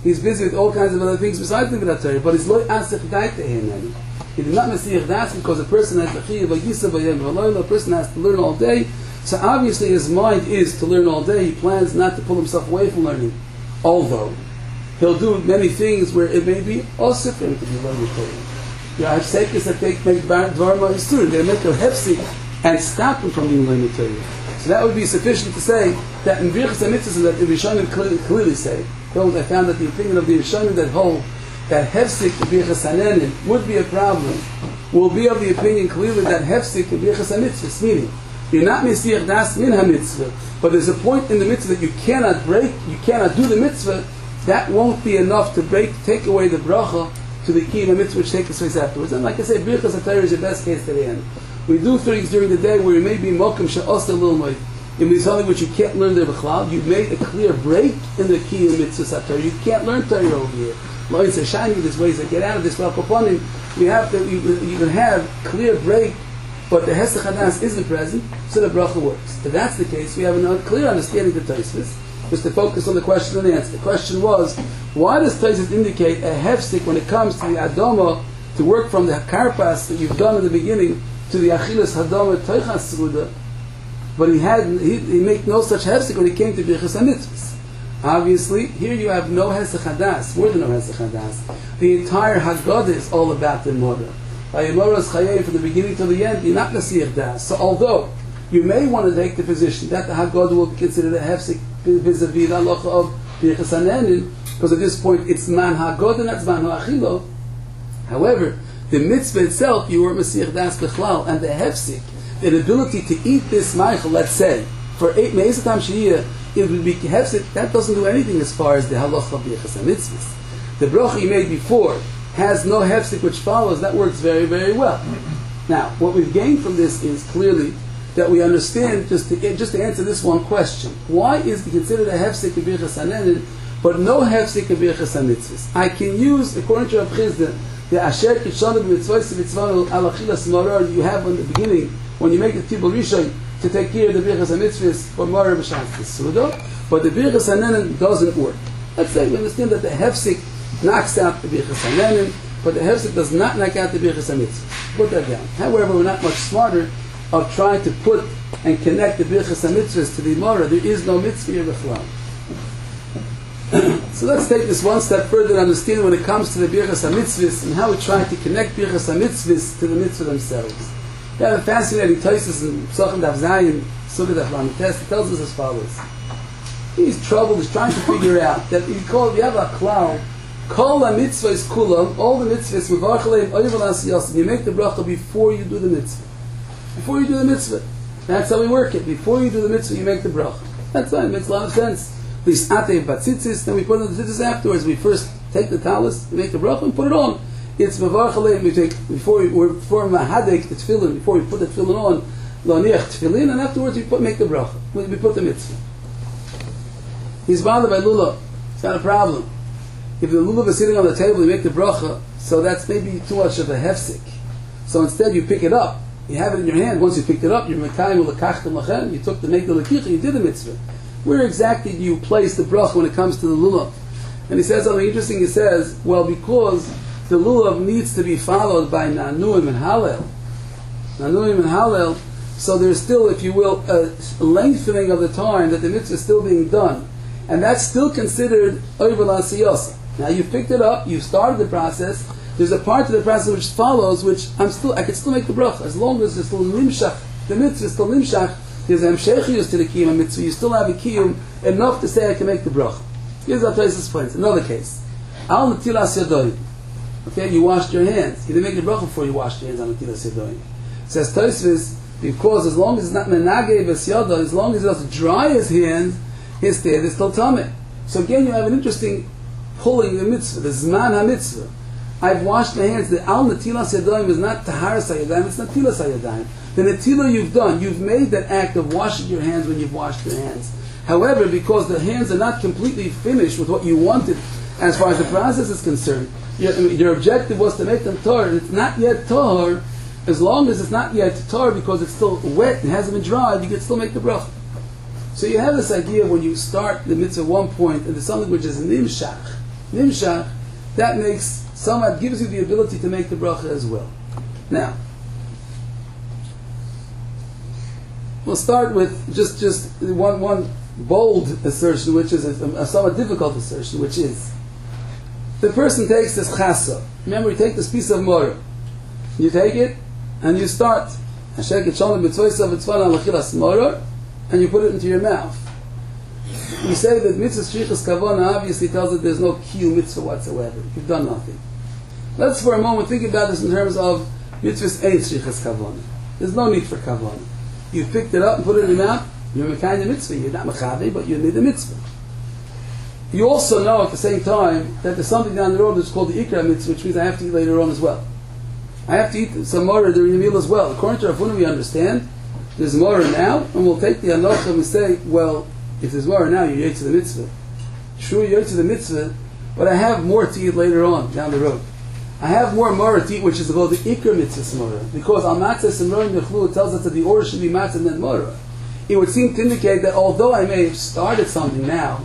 He's busy with all kinds of other things besides the Bidat Torah, but he's loy asich daita him. He did not mesiach das because a person has the chiyuv v'yisa v'yem v'loyla, a person has to learn all day. So obviously his mind is to learn all day. He plans not to pull himself away from learning. Although, he'll do many things where it may be also for him to be learning Torah. You have sekes that they make dvarma his student. They make a hefsik and stop him from being learning Torah. So that would be sufficient to say that in Birchas HaMitzvahs that the Rishonim clearly, clearly say, though I found that the opinion of the Rishonim that hold that hefsik in Birchas HaNenin would be a problem, will be of the opinion clearly that hefsik in Birchas HaMitzvahs, meaning you're not mesiach das min ha-mitzvah, but there's a point in the mitzvah that you cannot break, you cannot do the mitzvah, that won't be enough to break, take away the bracha to the key in the mitzvah which takes place afterwards. And like I say, Birchas HaTorah is your best case to the end. We do things during the day where you may be mokum she'osta lilmoid. It means something which you can't learn there b'chlal. You've made a clear break in the key in mitzvah HaTorah. You can't learn Torah over here. Lo it's a shiny, there's ways to get out of this. Well, upon him, we have to, you, you can have clear break, but the Hesach Hadas isn't present, so the bracha works. If that's the case, we have a clear understanding of Tosfos. Just to focus on the question and the answer. The question was, why does Tosfos indicate a hefsek when it comes to the Adama to work from the karpas that you've done in the beginning to the Achilas Hadama Teichas Suda, but he had he, he made no such hefsek when he came to Birchas HaMitzvahs. Obviously, here you have no Hesach Hadas, more than no Hesach Hadas. The entire Haggadah is all about the Morah. By Yemorah's Chayei from the beginning to the end, you're not Nasiach Das. So although you may want to take the position that the Haggadah will be considered a hefsek vis-a-vis the halacha of Birchas HaNenin, because at this point it's man Haggadah, that's man ha'achilo. However, the mitzvah itself, you were Mesiach Das Bechlal, and the hefsek, the ability to eat this Meichel, let's say, for eight Me'esatam Shiyah, it would be hefsek, that doesn't do anything as far as the halacha of Birchas HaMitzvahs. The bracha you made before has no hefsek which follows, that works very, very well. Now, what we've gained from this is clearly that we understand, just to, just to answer this one question, why is it considered a hefsek in Birchas HaNenin, but no hefsek in Birchas HaMitzvahs? I can use, according to Rav Chizda, the Asher Kitshanu b'mitzvos v'mitzvanu al achilas maror you have in the beginning, when you make the Tibul Rishon, to take care of the Birchas HaMitzvahs for maror b'shas Tesuda, but the Birchas HaNenin doesn't work. Let's say we understand that the hefsek knocks out the Birchas HaNenin, but the hefsek does not knock out the Birchas HaMitzvahs. Put that down. However, we're not much smarter of trying to put and connect the Birchas HaMitzvahs to the Morah. There is no mitzvah here b'chlal. So let's take this one step further and understand when it comes to the Birchas HaMitzvahs and how we try to connect Birchas HaMitzvahs to the mitzvah themselves. We have a fascinating Tosfos in Pesachim Daf Zayin, Sugah Daf Lamed Tes. It tells us as follows. He's troubled, he's trying to figure out that if you call, if you have a klal, Kol ha-mitzvahs kulam, all the mitzvahs, mevarch aleim oivel asiyos, you make the bracha before you do the mitzvah. Before you do the mitzvah. That's how we work it. Before you do the mitzvah, you make the bracha. That's fine, it makes a lot of sense. We atei batzitzis, then we put on the tzitzis afterwards. We first take the talis, we make the bracha, and put it on. It's mevarch aleim, we take, before we, before we mahadek the tefillin, before we put the tefillin on, lo niach tefillin, and afterwards we put, make the bracha. We, we put the mitzvah. He's bothered by lulav. It's not a problem. If the lulav is sitting on the table, you make the bracha, so that's maybe too much of a hefsek. So instead you pick it up. You have it in your hand. Once you picked it up, you're mekayim l'kachtem lachem. You took the make the lekicha, you did the mitzvah. Where exactly do you place the bracha when it comes to the lulav? And he says something interesting. He says, well, because the lulav needs to be followed by nanuim and halel. Nanuim and halel. So there's still, if you will, a lengthening of the time that the mitzvah is still being done. And that's still considered oivel asiyos. Now you've picked it up, you've started the process. There's a part of the process which follows, which I'm still, I can still make the bracha as long as it's still nimshach. The mitzvah is still nimshach. There's an amshechiyus to the kiyum mitzvah. You still have a kiyum enough to say I can make the bracha. Here's how Tosfos explains. Another case. Al netilas yadoyim. Okay, you washed your hands. You didn't make the bracha before you washed your hands on netilas yadoyim. Says Tosfos, because as long as it's not menageh v'syada, as long as he doesn't dry his hands, his tear is still tameh. So again, you have an interesting pulling the mitzvah, the zman ha-mitzvah. I've washed my hands. The al netilas yadayim is not taharas hayadayim, it's netilas hayadayim. The netila you've done, you've made that act of washing your hands when you've washed your hands. However, because the hands are not completely finished with what you wanted as far as the process is concerned, your, your objective was to make them tahor, and it's not yet tahor. As long as it's not yet tahor because it's still wet and hasn't been dried, you can still make the bracha. So you have this idea when you start the mitzvah at one point, and there's something which is nimshach. nimshach, that makes, somewhat gives you the ability to make the bracha as well. Now, we'll start with just, just one, one bold assertion, which is a, a somewhat difficult assertion, which is, the person takes this chasa. Remember, you take this piece of morah. You take it, and you start, and you put it into your mouth. We say that mitzvah shrichas kavana obviously tells that there's no kiyum mitzvah whatsoever. You've done nothing. Let's for a moment think about this in terms of mitzvahs ein shrichas kavana. There's no need for kavana. You picked it up and put it in your mouth, you're a kind of mitzvah. You're not mechavi, but you need a mitzvah. You also know at the same time that there's something down the road that's called the ikra mitzvah, which means I have to eat later on as well. I have to eat some morah during the meal as well. According to Rav Huna, we understand there's morah now, and we'll take the halacha and we say, well, if there's morah now, you're yotze the mitzvah. Sure, you're yotze the mitzvah, but I have more to eat later on down the road. I have more morah to eat, which is about the ikra mitzvah morah, because al matzah simron mechlu tells us that the order should be matzah and then morah. It would seem to indicate that although I may have started something now,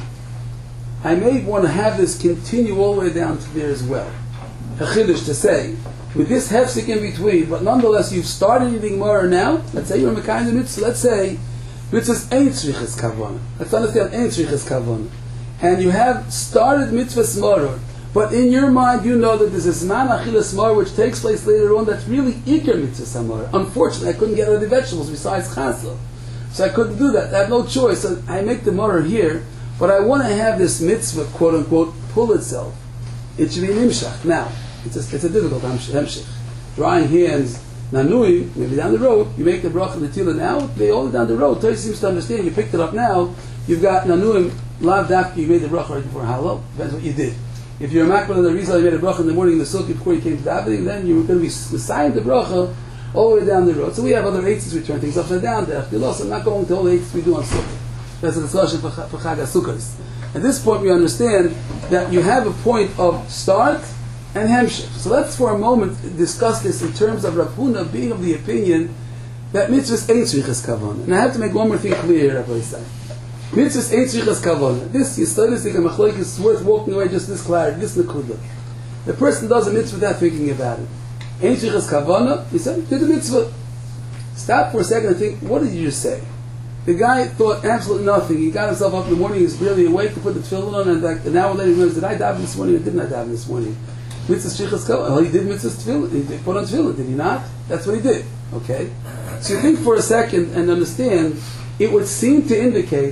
I may want to have this continue all the way down to there as well. A chiddush to say, with this hefsek in between, but nonetheless you've started eating morah now, let's say you're a mekayim mitzvah, let's say mitzvah's ein tzrichas kavana. Let's understand ein tzrichas kavana. And you have started mitzvah's morah, but in your mind you know that there's a zman achilas morah which takes place later on that's really ikar mitzvah's morah. Unfortunately, I couldn't get other vegetables besides chasel. So I couldn't do that. I have no choice. So I make the morah here, but I want to have this mitzvah, quote unquote, pull itself. It should be nimshach. Now, it's a, it's a difficult hemshich. Drying hands, nanui, maybe down the road, you make the bracha and the tefillah now, they all down the road. Torah seems to understand, you picked it up now, you've got nanuim, lav dafki, you made the bracha right before halal, depends what you did. If you're a makbal of the rizal, you made a bracha in the morning in the sukkah before you came to davening, then you're going to be messiahing the bracha all the way down the road. So we have other eights we turn things upside down there. I'm not going to all the eights we do on sukkah. That's a discussion for Chag HaSukkos. At this point we understand that you have a point of start and hemshech. So let's for a moment discuss this in terms of Rav Huna being of the opinion that mitzvahs ain't tzrichas kavana. And I have to make one more thing clear here, Rabbi Yisai. Mitzvahs ain't tzrichas kavana. This Yisraelistic and Machlokes is worth walking away just this clarity, this nekuda. The person does a mitzvah without thinking about it. Ain't tzrichas kavana, he said, did the mitzvah. Stop for a second and think, what did you just say? The guy thought absolutely nothing. He got himself up in the morning, he was barely awake to put the tefillin on, and like an hour later he realized, did I daven this morning or didn't I daven this morning? Mitzvah shrichas kavana. Well, he did mitzvah tefillin. He did put on tefillin, did he not? That's what he did. Okay? So you think for a second and understand, it would seem to indicate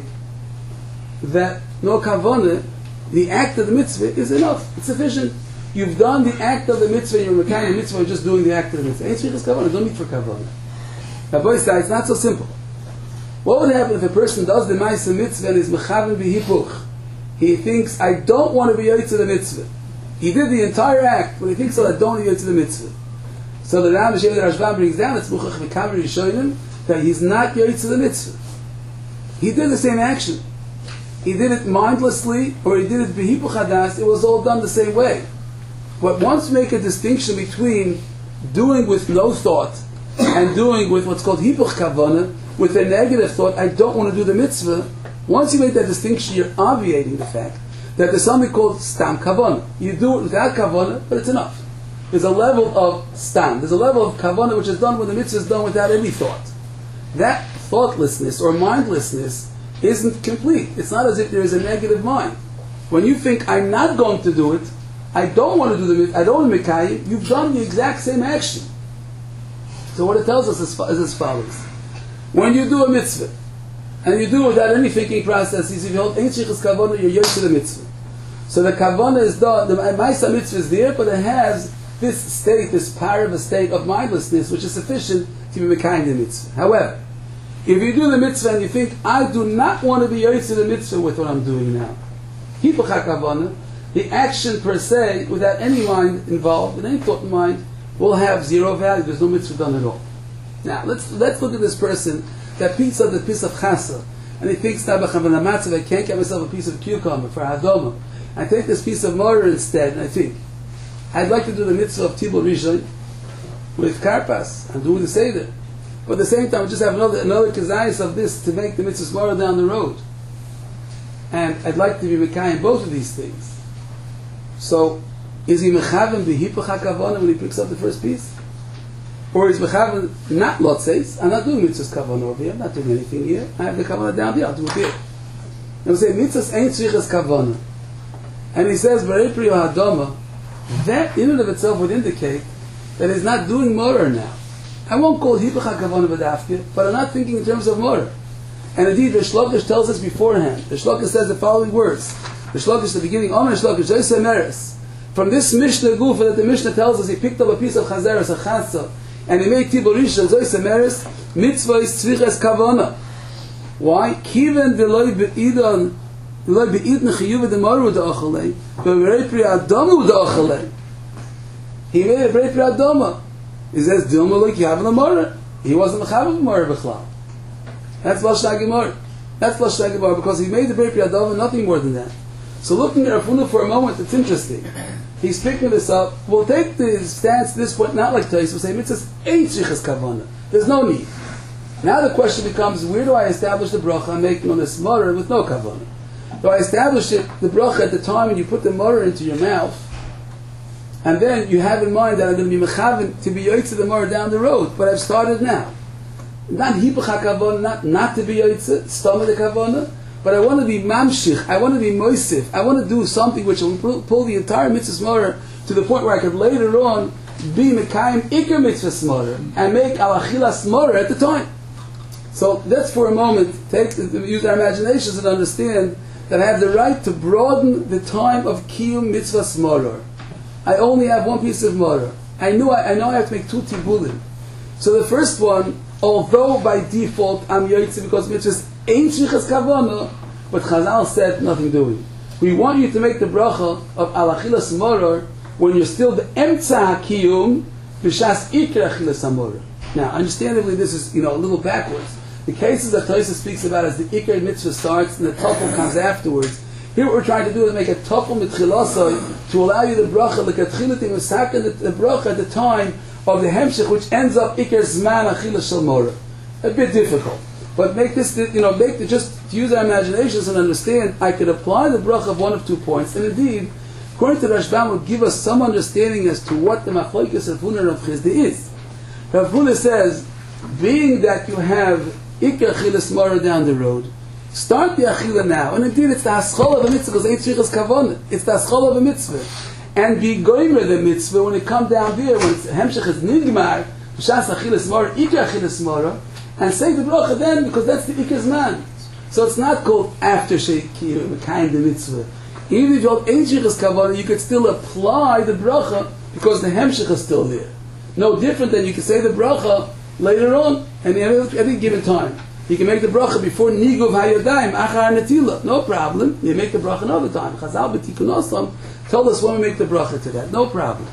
that no kavana, the act of the mitzvah is enough. It's sufficient. You've done the act of the mitzvah, you're mekayim the mitzvah, you're just doing the act of the mitzvah. Ain't shrichas kavana, no need for kavana. Rabbi said, it's not so simple. What would happen if a person does the ma'aseh mitzvah and is mechaven b'hipuch? He thinks, I don't want to be yotze the mitzvah. He did the entire act, but he thinks, so I don't want to be yotze the mitzvah. So the Ram Shevet Rashbam brings down, it's muchach v'kamer yishonim, that he's not yotze the mitzvah. He did the same action. He did it mindlessly, or he did it b'hipuch hadas, it was all done the same way. But once we make a distinction between doing with no thought and doing with what's called hipuch kavana, with a negative thought, I don't want to do the mitzvah, once you make that distinction, you're obviating the fact that there's something called stam kavana. You do it without kavana, but it's enough. There's a level of stam. There's a level of kavana which is done when the mitzvah is done without any thought. That thoughtlessness or mindlessness isn't complete. It's not as if there is a negative mind. When you think, I'm not going to do it, I don't want to do the mitzvah, I don't want to mekayim, you've done the exact same action. So what it tells us is, is as follows. When you do a mitzvah, and you do it without any thinking processes, if you hold ein shrichas kavana, you're yotze the mitzvah. So the kavana is done, the ma'aseh mitzvah is there, but it has this state, this parava state of mindlessness, which is sufficient to be mekayim the mitzvah. However, if you do the mitzvah and you think, I do not want to be yotze the mitzvah with what I'm doing now, hipuch hakavana, the action per se, without any mind involved, with any thought in mind, will have zero value. There's no mitzvah done at all. Now, let's let's look at this person that picks up the piece of chasa, and he thinks, I can't get myself a piece of cucumber for hadoma. I take this piece of mortar instead, and I think, I'd like to do the mitzvah of tibul rishon with karpas. I'm doing the seder. But at the same time, I just have another another kazayas of this to make the mitzvah mortar down the road. And I'd like to be mekayim both of these things. So, is he mechaven b'hipach hakavana when he picks up the first piece? Or is mechaven not lotzeis? I'm not doing mitzvahs kavana over here. I'm not doing anything here. I have the kavana down here. I'll do it here. And we say mitzvahs ain't tzrichas kavana. And he says b'rei pri ha'adama. That in and of itself would indicate that he's not doing morer now. I won't call it hipach hakavana b'dafke, but I'm not thinking in terms of morer. And indeed, the Shlokish tells us beforehand. The Shlokish says the following words. The Shlokish, the beginning, Omer Shlokish, Zoyse Meres. From this Mishnah Gufa that the Mishnah tells us, he picked up a piece of Chazeres, a Chatzah, and he made Tiborisha, Zoyse Meres, Mitzvah is Tzriches Kavana. Why? Kiven deloy be'idan, deloy be'idan chiyuv de'maru da'achalei, be'rei pri adamu da'achalei. He made a brei pri adama. He says, Dilma like you have the Mara. He wasn't the Chav of Mara B'chlal. That's Lashon HaGemara. That's Lashon HaGemara because he made the Brei Pri Adama, nothing more than that. So looking at Rav Huna for a moment, it's interesting. He's picking this up. We'll take the stance at this point, not like Tais, we'll say, Mitzvahs ain't Shichas Kavana. There's no need. Now the question becomes, where do I establish the bracha I'm making on this Mara with no Kavana? Do I establish it, the bracha at the time when you put the Mara into your mouth, and then you have in mind that I'm going to be Mechavin to be Yoitze the Mara down the road, but I've started now. Not hipach hakavana, not not to be yotzeh, stomach the kavana, but I want to be mamshich. I want to be moisif. I want to do something which will pull, pull the entire mitzvah smaller to the point where I could later on be mekayim ikar mitzvah smaller and make al achila smaller at the time. So let's for a moment take use our imaginations and understand that I have the right to broaden the time of kiyum mitzvah smaller. I only have one piece of smaller. I know I, I know I have to make two tibulim. So the first one, although by default I'm yotzeh because mitzvahs ain't shichas kavana, but Chazal said nothing doing. We want you to make the bracha of al achilas moror when you're still the emtza hakiyum b'shas ikra achilas moror. Now, understandably, this is you know a little backwards. The cases that Tosha speaks about as the ikra mitzvah starts and the tafel comes afterwards. Here, what we're trying to do is make a tafel mitchilasoi to allow you the bracha l'katchilatim usakin the, the bracha at the time of the hemshech, which ends up ikar zman achilas shel morah. A bit difficult, but make this, you know, make the, just to use our imaginations and understand. I could apply the bracha of one of two points, and indeed, according to Rashbam, will give us some understanding as to what the machlokes of Rav Huna and Rav Chizda is. Rav Huna says, being that you have ikar achilas morah down the road, start the achila now, and indeed it's the haschol of a mitzvah because it's shichas kavon. It's the haschol of a mitzvah. And be goymer the mitzvah when it comes down there, when it's hemshech is nigmar, b'shas achilas mora, ikar achilas mora, and say the bracha then, because that's the ikar zman. So it's not called after sheikir, kind the mitzvah. Even if you have ein shichas kavana, you could still apply the bracha, because the hemshech is still there. No different than you can say the bracha later on, and at any given time. You can make the bracha before niguv hayadayim, achar netila, no problem. You make the bracha another time. Chazal b'tikun osam told us when we make the bracha to that, no problem.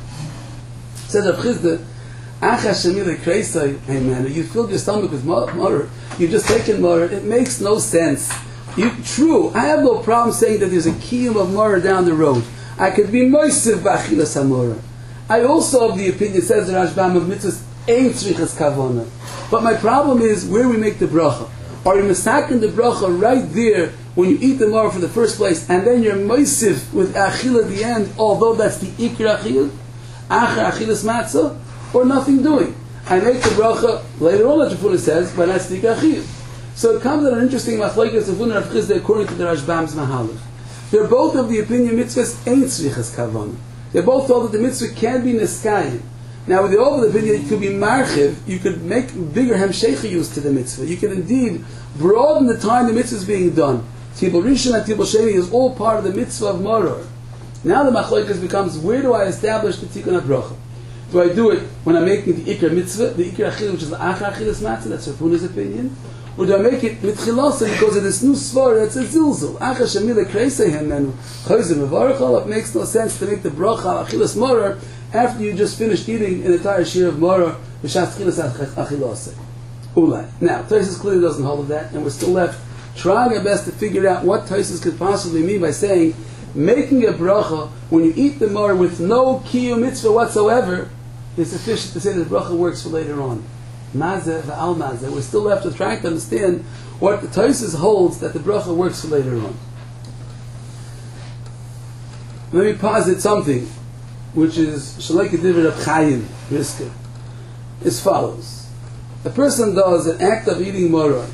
Says Rav Chizda, achar shemila kreisai, hey man, you filled your stomach with moror, you've just taken moror, it makes no sense. You, true, I have no problem saying that there's a kiyum of moror down the road. I could be moisiv b'achilas hamoror. I also have the opinion, says the Rashbam, of mitzvahs ein tzrichas kavona. But my problem is where we make the bracha. Are you masakin the bracha right there when you eat the maror for the first place, and then you're moisif with achil at the end, although that's the ikra achil, achar achilas matzah, or nothing doing? I make the bracha later on, as Rav Huna says, but that's the ikra achil. So it comes at an interesting machlokes of Rav Huna and Rav Chizda according to the Rashbam's mahalach. They're both of the opinion mitzvahs ain't tzrichas kavana. They're both told that the mitzvah can be neskayim. Now, with the over opinion, it could be marchiv. You could make bigger hemsheicha use to the mitzvah. You could indeed broaden the time the mitzvah is being done. Tibul Rishon and Tibul Sheni is all part of the mitzvah of moror. Now the machlokes becomes, where do I establish the tikkun bracha? Do I do it when I'm making the ikar mitzvah, the ikar achil, which is the achar achilas matzah, that's Rav Huna's opinion? Or do I make it mitchilasa because of this new svar that's a zilzul? Achar shemila kreisei hemenu chayzim mevarachal. It makes no sense to make the bracha achilas moror after you just finished eating an entire shir of moror b'shas chilas achilase. Ulai. Now, Tosfos clearly doesn't hold of that, and we're still left trying our best to figure out what Tosfos could possibly mean by saying making a bracha when you eat the moror with no kiyum mitzvah whatsoever is sufficient to say that the bracha works for later on. Mazeh v'al mazeh. We're still left with trying to understand what the Tosfos holds that the bracha works for later on. Let me posit something, which is Shalek Divrei Reb Chaim Brisker, as follows. A person does an act of eating moror,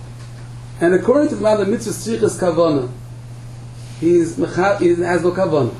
and according to the Ma'aser Mitzvah Strichas Kavana, he is mecha- he has no Kavana.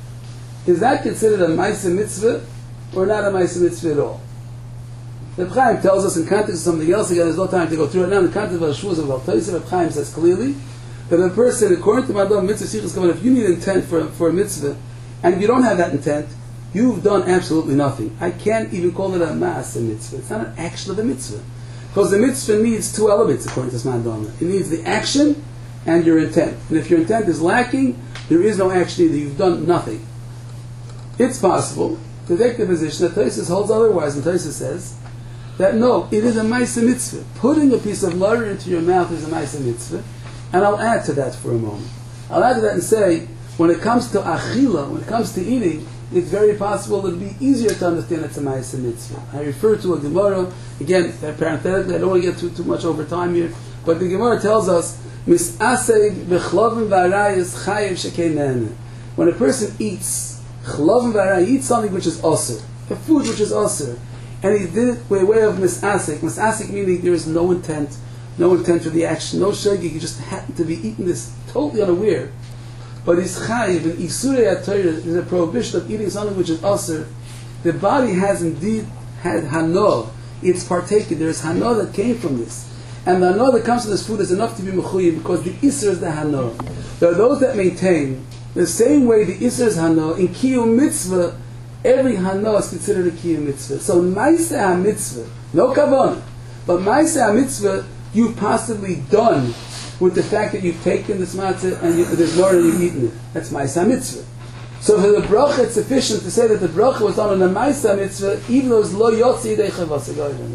Is that considered a Ma'aser Mitzvah or not a Ma'aser Mitzvah at all? Reb Chaim tells us in context of something else, again there's no time to go through it now, in the context of Shuvas of Al-Taisa, Reb Chaim says clearly that a person, according to Ma'aser Mitzvah Strichas Kavana, if you need intent for, for a mitzvah, and you don't have that intent, you've done absolutely nothing. I can't even call it a Ma'aser Mitzvah. It's not an action of the mitzvah. Because the mitzvah needs two elements, according to Zman Dama. It needs the action and your intent. And if your intent is lacking, there is no action either. You've done nothing. It's possible to take the position that Tosfos holds otherwise, and Tosfos says that no, it is a Ma'aser Mitzvah. Putting a piece of butter into your mouth is a Ma'aser Mitzvah. And I'll add to that for a moment. I'll add to that and say, when it comes to achila, when it comes to eating, it's very possible that it would be easier to understand it's a Ma'aser Mitzvah. I refer to a Gemara, again, parenthetically, I don't want to get too, too much over time here, but the Gemara tells us, Mis'aseg b'chlovim v'arayis chayiv shekeinene. When a person eats, chlovim v'arayis, he eats something which is osir, a food which is osir, and he did it by way of mis'aseg. Mis'aseg meaning there is no intent, no intent for the action, no shogeg, he just happened to be eating this totally unaware. But it's chayiv, and isurei HaTorah is a prohibition of eating something which is osir. The body has indeed had hano, it's partaken, there is hano that came from this. And the hano that comes from this food is enough to be mechuyev, because the iser is the hano. There are those that maintain, the same way the iser is hano, in kiyum mitzvah, every hano is considered a kiyum mitzvah. So ma'aseh ha-mitzvah, no kavanah, but ma'aseh ha-mitzvah, you've possibly done with the fact that you've taken this matzah and you, there's more and you've eaten it. That's Ma'aseh Mitzvah. So for the bracha, it's sufficient to say that the bracha was done on a Ma'aseh Mitzvah, even though it's lo yotzi yidei chavasa. Go ahead,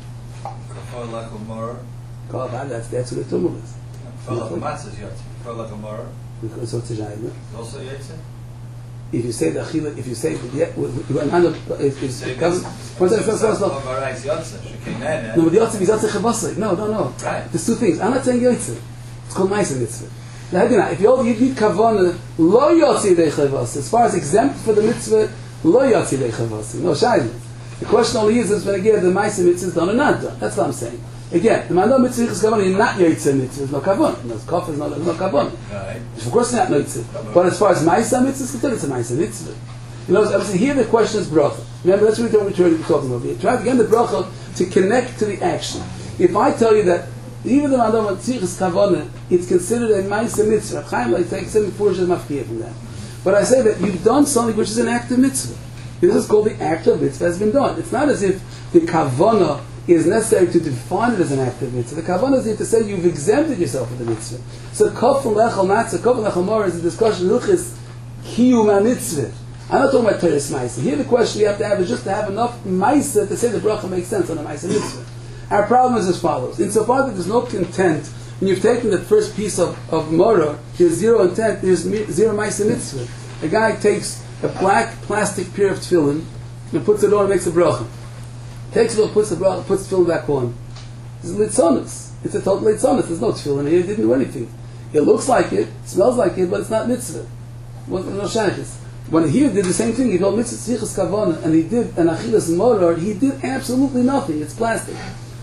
Kafar like a mora. Go ahead, that's, that's what the tumul is. Kafar like a matzah is yotzi. Kafar like a mora. Because what's the jayna? Also yotzi? If you say the achila, if you say that, yeah, if you say this. One second, first, first, first. Mora is yotzi. Shekeinene. No, but the yotzi is yotzi chavasa. No, no, no. Right. There's two things. I'm not saying yotzi. It's called Ma'aser Mitzvah. Now, if you you need kavanah, lo yotzi yidei chavasa. As far as exempt for the mitzvah, lo yotzi yidei chavasa. No shayla. The question only is, is when again the Ma'aser Mitzvah is done or not done. That's what I'm saying. Again, the Ma'aser Mitzvah is kavanah. You're not yotzi mitzvah. There's no kavanah. No kaf is not no kavanah. Right. Of course, not yotzi. But as far as Ma'aser Mitzvah is concerned, it's a Ma'aser Mitzvah. You know, obviously here the question is bracha. Remember, that's what we're talking about. We try to get the bracha to connect to the action. If I tell you that even the Madam Tzrichas Kavanah, it's considered a Ma'aser Mitzvah. Chaim like takes seven four from that. But I say that you've done something which is an act of mitzvah. This is called the act of mitzvah has been done. It's not as if the Kavanah is necessary to define it as an act of mitzvah. The Kavanah is to say you've exempted yourself of the mitzvah. So Kofel Lechel Matzah, Kofel Lechel Mor is a discussion of Hilchis Kiyum HaMitzvah. I'm not talking about Teres Ma'aser. Here the question we have to have is just to have enough Ma'aser to say the bracha makes sense on a Ma'aser Mitzvah. Our problem is as follows. Insofar that there's no content, when you've taken the first piece of, of Morah, there's zero intent, there's mi- zero Ma'aser Mitzvah. A guy takes a black plastic pair of tefillin and puts it on and makes a bracha. Takes it off, puts the bracha, puts the tefillin back on. It's litzonis. It's a total litzonis. There's no tefillin here. It didn't do anything. It looks like it, smells like it, but it's not mitzvah. Well, no shaykhis. When he did the same thing, he called mitzvah tzrichas kavanah, and he did an achilas morah, he did absolutely nothing. It's plastic.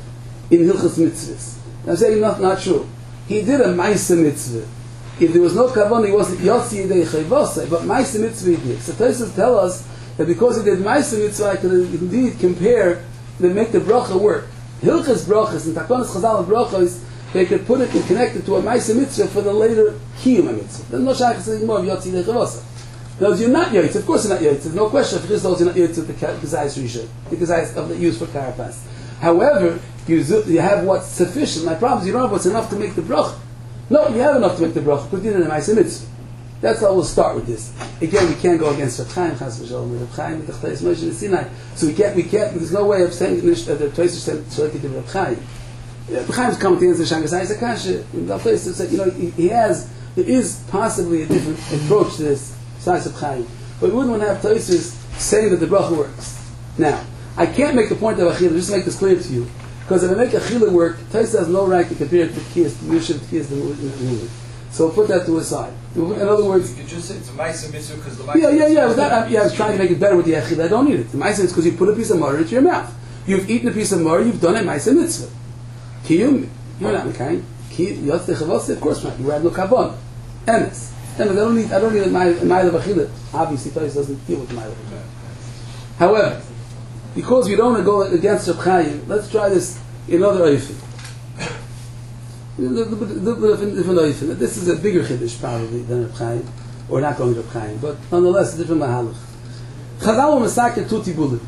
In Hilchas Mitzvahs. I'm saying not, not true. He did a Ma'aser Mitzvah. If there was no Kavanah, he wasn't Yotzi Yidei Chayvasai, but Ma'aser Mitzvah he did. So Tosfos tell us that because he did Ma'aser Mitzvah, I could indeed compare, they make the bracha work. Hilchas brachas and Takonas Chazal brachas, they could put it and connect it to a Ma'aser Mitzvah for the later Kiyum Mitzvah. There's no Shaykhis anymore of Yotzi Yidei Chayvasai. Now, you're not Yotzi. Of course you're not Yotzi. There's no question. If you're not Yotzi, the Kazayis Rishon, the Kazayis of the use for Carapace. However, you, you have what's sufficient. My problem is you don't have what's enough to make the bracha. No, you have enough to make the bracha. Put it in a Ma'aser Mitzvah. That's how we'll start with this. Again, we can't go against Reb Chaim, Chas v'Shalom, Reb Chaim, the Chayes Moshe and Sinai. So we can't, we can't, there's no way of saying that the Tosfos said, Shaleki to Reb Chaim. Reb Chaim's commenting against the Shangasai Zakasha. In the place to say, you know, he, he has, there is possibly a different approach to this, besides Reb Chaim. But we wouldn't want to have Tosfos saying that the bracha works. Now, I can't make the point of Achila, just to make this clear to you. Because if I make Achila work, Tosfos has no right to compare it to Kiyas, to Yushin, to Kiyas, to Muvin. So put that to a side. In other words, You could just say it's a Maisa Mitzvah because the Maisa yeah, yeah, yeah. Mitzvah That, I, yeah, I was trying to make it better with the Echid. I don't need it. The Maisa is because you put a piece of Mara into your mouth. You've eaten a piece of Mara, you've done a Maisa Mitzvah. Kiyum, you're not Mekayim. Kiyum, Yotzei Chavosei, of course not. You have no Kavon. Emes. I don't need, I don't need a Ma'ila B'chila. Obviously, Toys doesn't deal with Ma'ila B'chila. However, because we don't want to go against Reb Chaim, let's try this in other Oifin. This is a bigger chiddush probably than Reb Chaim, or not going to Reb Chaim, but nonetheless a different mahalach. Chazal were masakin tuti bulim.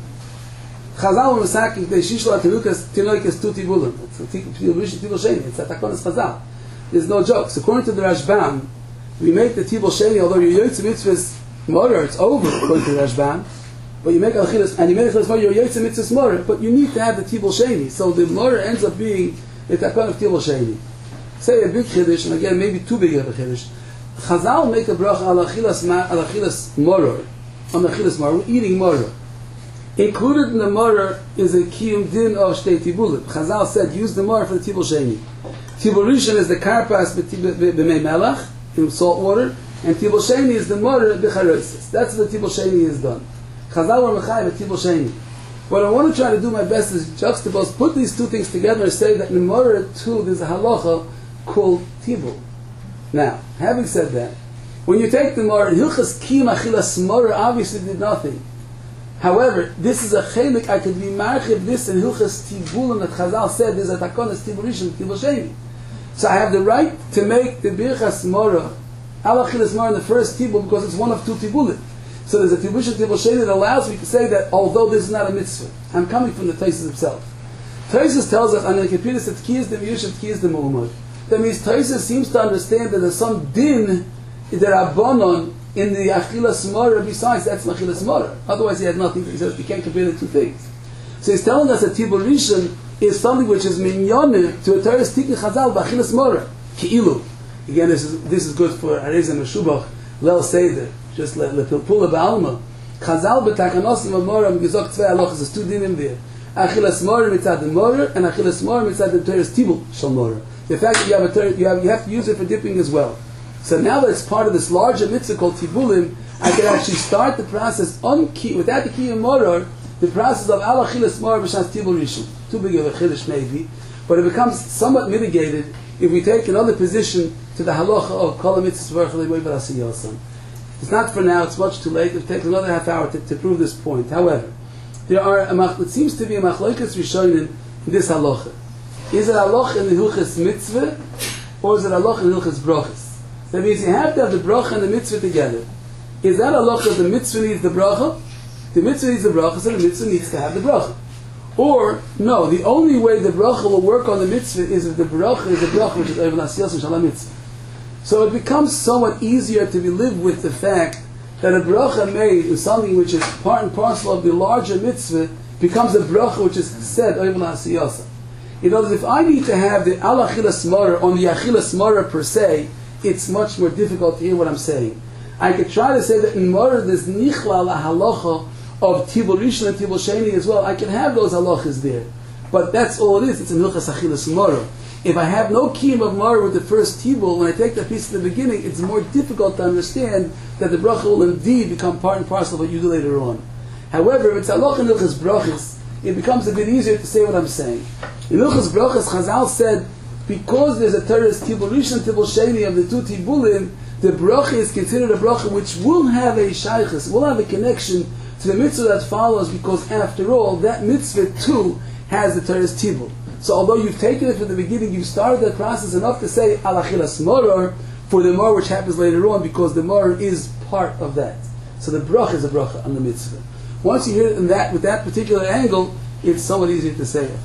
Chazal were masakin they shishla tenukas tinoikas tuti bulim. It's a tibul sheni. It's a takonas Chazal. There's no jokes. According to the Rashbam, we make the tibul sheni. Although your yotzei mitzvahs motor, it's over according to the Rashbam. But you make al chilas and you make al chilas your yotzei mitzvahs motor. But you need to have the tibul sheni. So the motor ends up being a takon of tibul sheni. Say a big chiddush, and again maybe too big of a chiddush. Chazal make a bracha al achilas al achilas moror, on achilas moror, we're eating moror. Included in the moror is a kiyum din of shtei tibulim. Chazal said use the moror for the tibul sheni. Tibul rishon is the karpas b'mei melach in salt water, and tibul sheni is the moror b'charosis. That's what the tibul sheni is done. Chazal were mechayev at tibul sheni. What I want to try to do my best is juxtapose, put these two things together and say that in moror too there's a halacha called tibul. Now, having said that, when you take the Mor, Hilchas Kiyum Achilas Mor obviously did nothing. However, this is a chelik, I could be marchiv this in Hilchas Tibulim that Chazal said there's a takonas Tibul Rishon, Tibul Sheni. So I have the right to make the Birchas Mor, Al Achilas Mor in the first Tibul because it's one of two Tibulim. So there's a Tibul Rishon, Tibul Sheni that allows me to say that although this is not a mitzvah, I'm coming from the Taisus himself. Taisus tells us, on the Kepiris that Tkiyas the Miyush and Tkiyas the Muhammad. That means Taisus seems to understand that there's some din that Rabbanon in the Achilas Mora besides that's Achilas Mora. Otherwise he had nothing. He says you can't compare the two things. So he's telling us that Tibul Rishon is something which is minyone to a Torah's Tikkun Chazal b'Achilas Mora. Ki'ilu. Again, this is this is good for Arezim Meshubach. Lel Seder. Just let let Pula Ba'alma. Chazal b'Takanosim of Mora Mgizok Tzvei Alochas. There's two dinim there. Achilas Mora mitzad the Mora and Achilas Mora mitzad the Torah's Tibul Shal Mora. The fact that you have a ter- you have you have to use it for dipping as well. So now that it's part of this larger mitzvah called tibulim, I can actually start the process on ki without the kiyum moror, the process of al achilas moror b'shas tibul rishon. Too big of a chiddush maybe, but it becomes somewhat mitigated if we take another position to the halacha of kol mitzvah v'rachel. It's not for now; it's much too late. It takes another half hour to, to prove this point. However, there are a mach- it seems to be a machlokes rishonim in this halacha. Is it halacha in the hilchas mitzvah, or is it halacha in the hilchas brachas? That means you have to have the bracha and the mitzvah together. Is that halacha the mitzvah needs the bracha? The mitzvah needs the bracha, so the mitzvah needs to have the bracha. Or, no, the only way the bracha will work on the mitzvah is if the bracha is the bracha which is Eivin Asiyas and Shalom Mitzvah. So it becomes somewhat easier to be lived with the fact that a bracha made is something which is part and parcel of the larger mitzvah becomes a bracha which is said Eivin Asiyas. In other words, if I need to have the al achilas mora on the achilas mora per se, it's much more difficult to hear what I'm saying. I could try to say that in mora there's nichla la halacha of tibul rishon and tibul sheni as well. I can have those halachas there, but that's all it is. It's in hilchas achilas mora. If I have no kiyum of mora with the first tibul, when I take that piece in the beginning, it's more difficult to understand that the bracha will indeed become part and parcel of what you do later on. However, if it's halacha in hilchas brachas, it becomes a bit easier to say what I'm saying. In Hilchas Brachas, Chazal said, because there's a Torah's Tibul Rishon and Tibul Sheni of the two Tibulim, the bracha is considered a bracha which will have a shaychus, will have a connection to the mitzvah that follows, because after all, that mitzvah too has the Torah's Tibul. So although you've taken it from the beginning, you've started that process enough to say al achilas moror for the moror which happens later on, because the moror is part of that. So the bracha is a bracha on the mitzvah. Once you hear it in that, with that particular angle, it's somewhat easier to say it.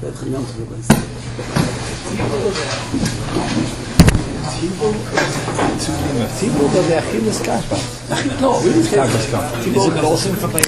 No, really?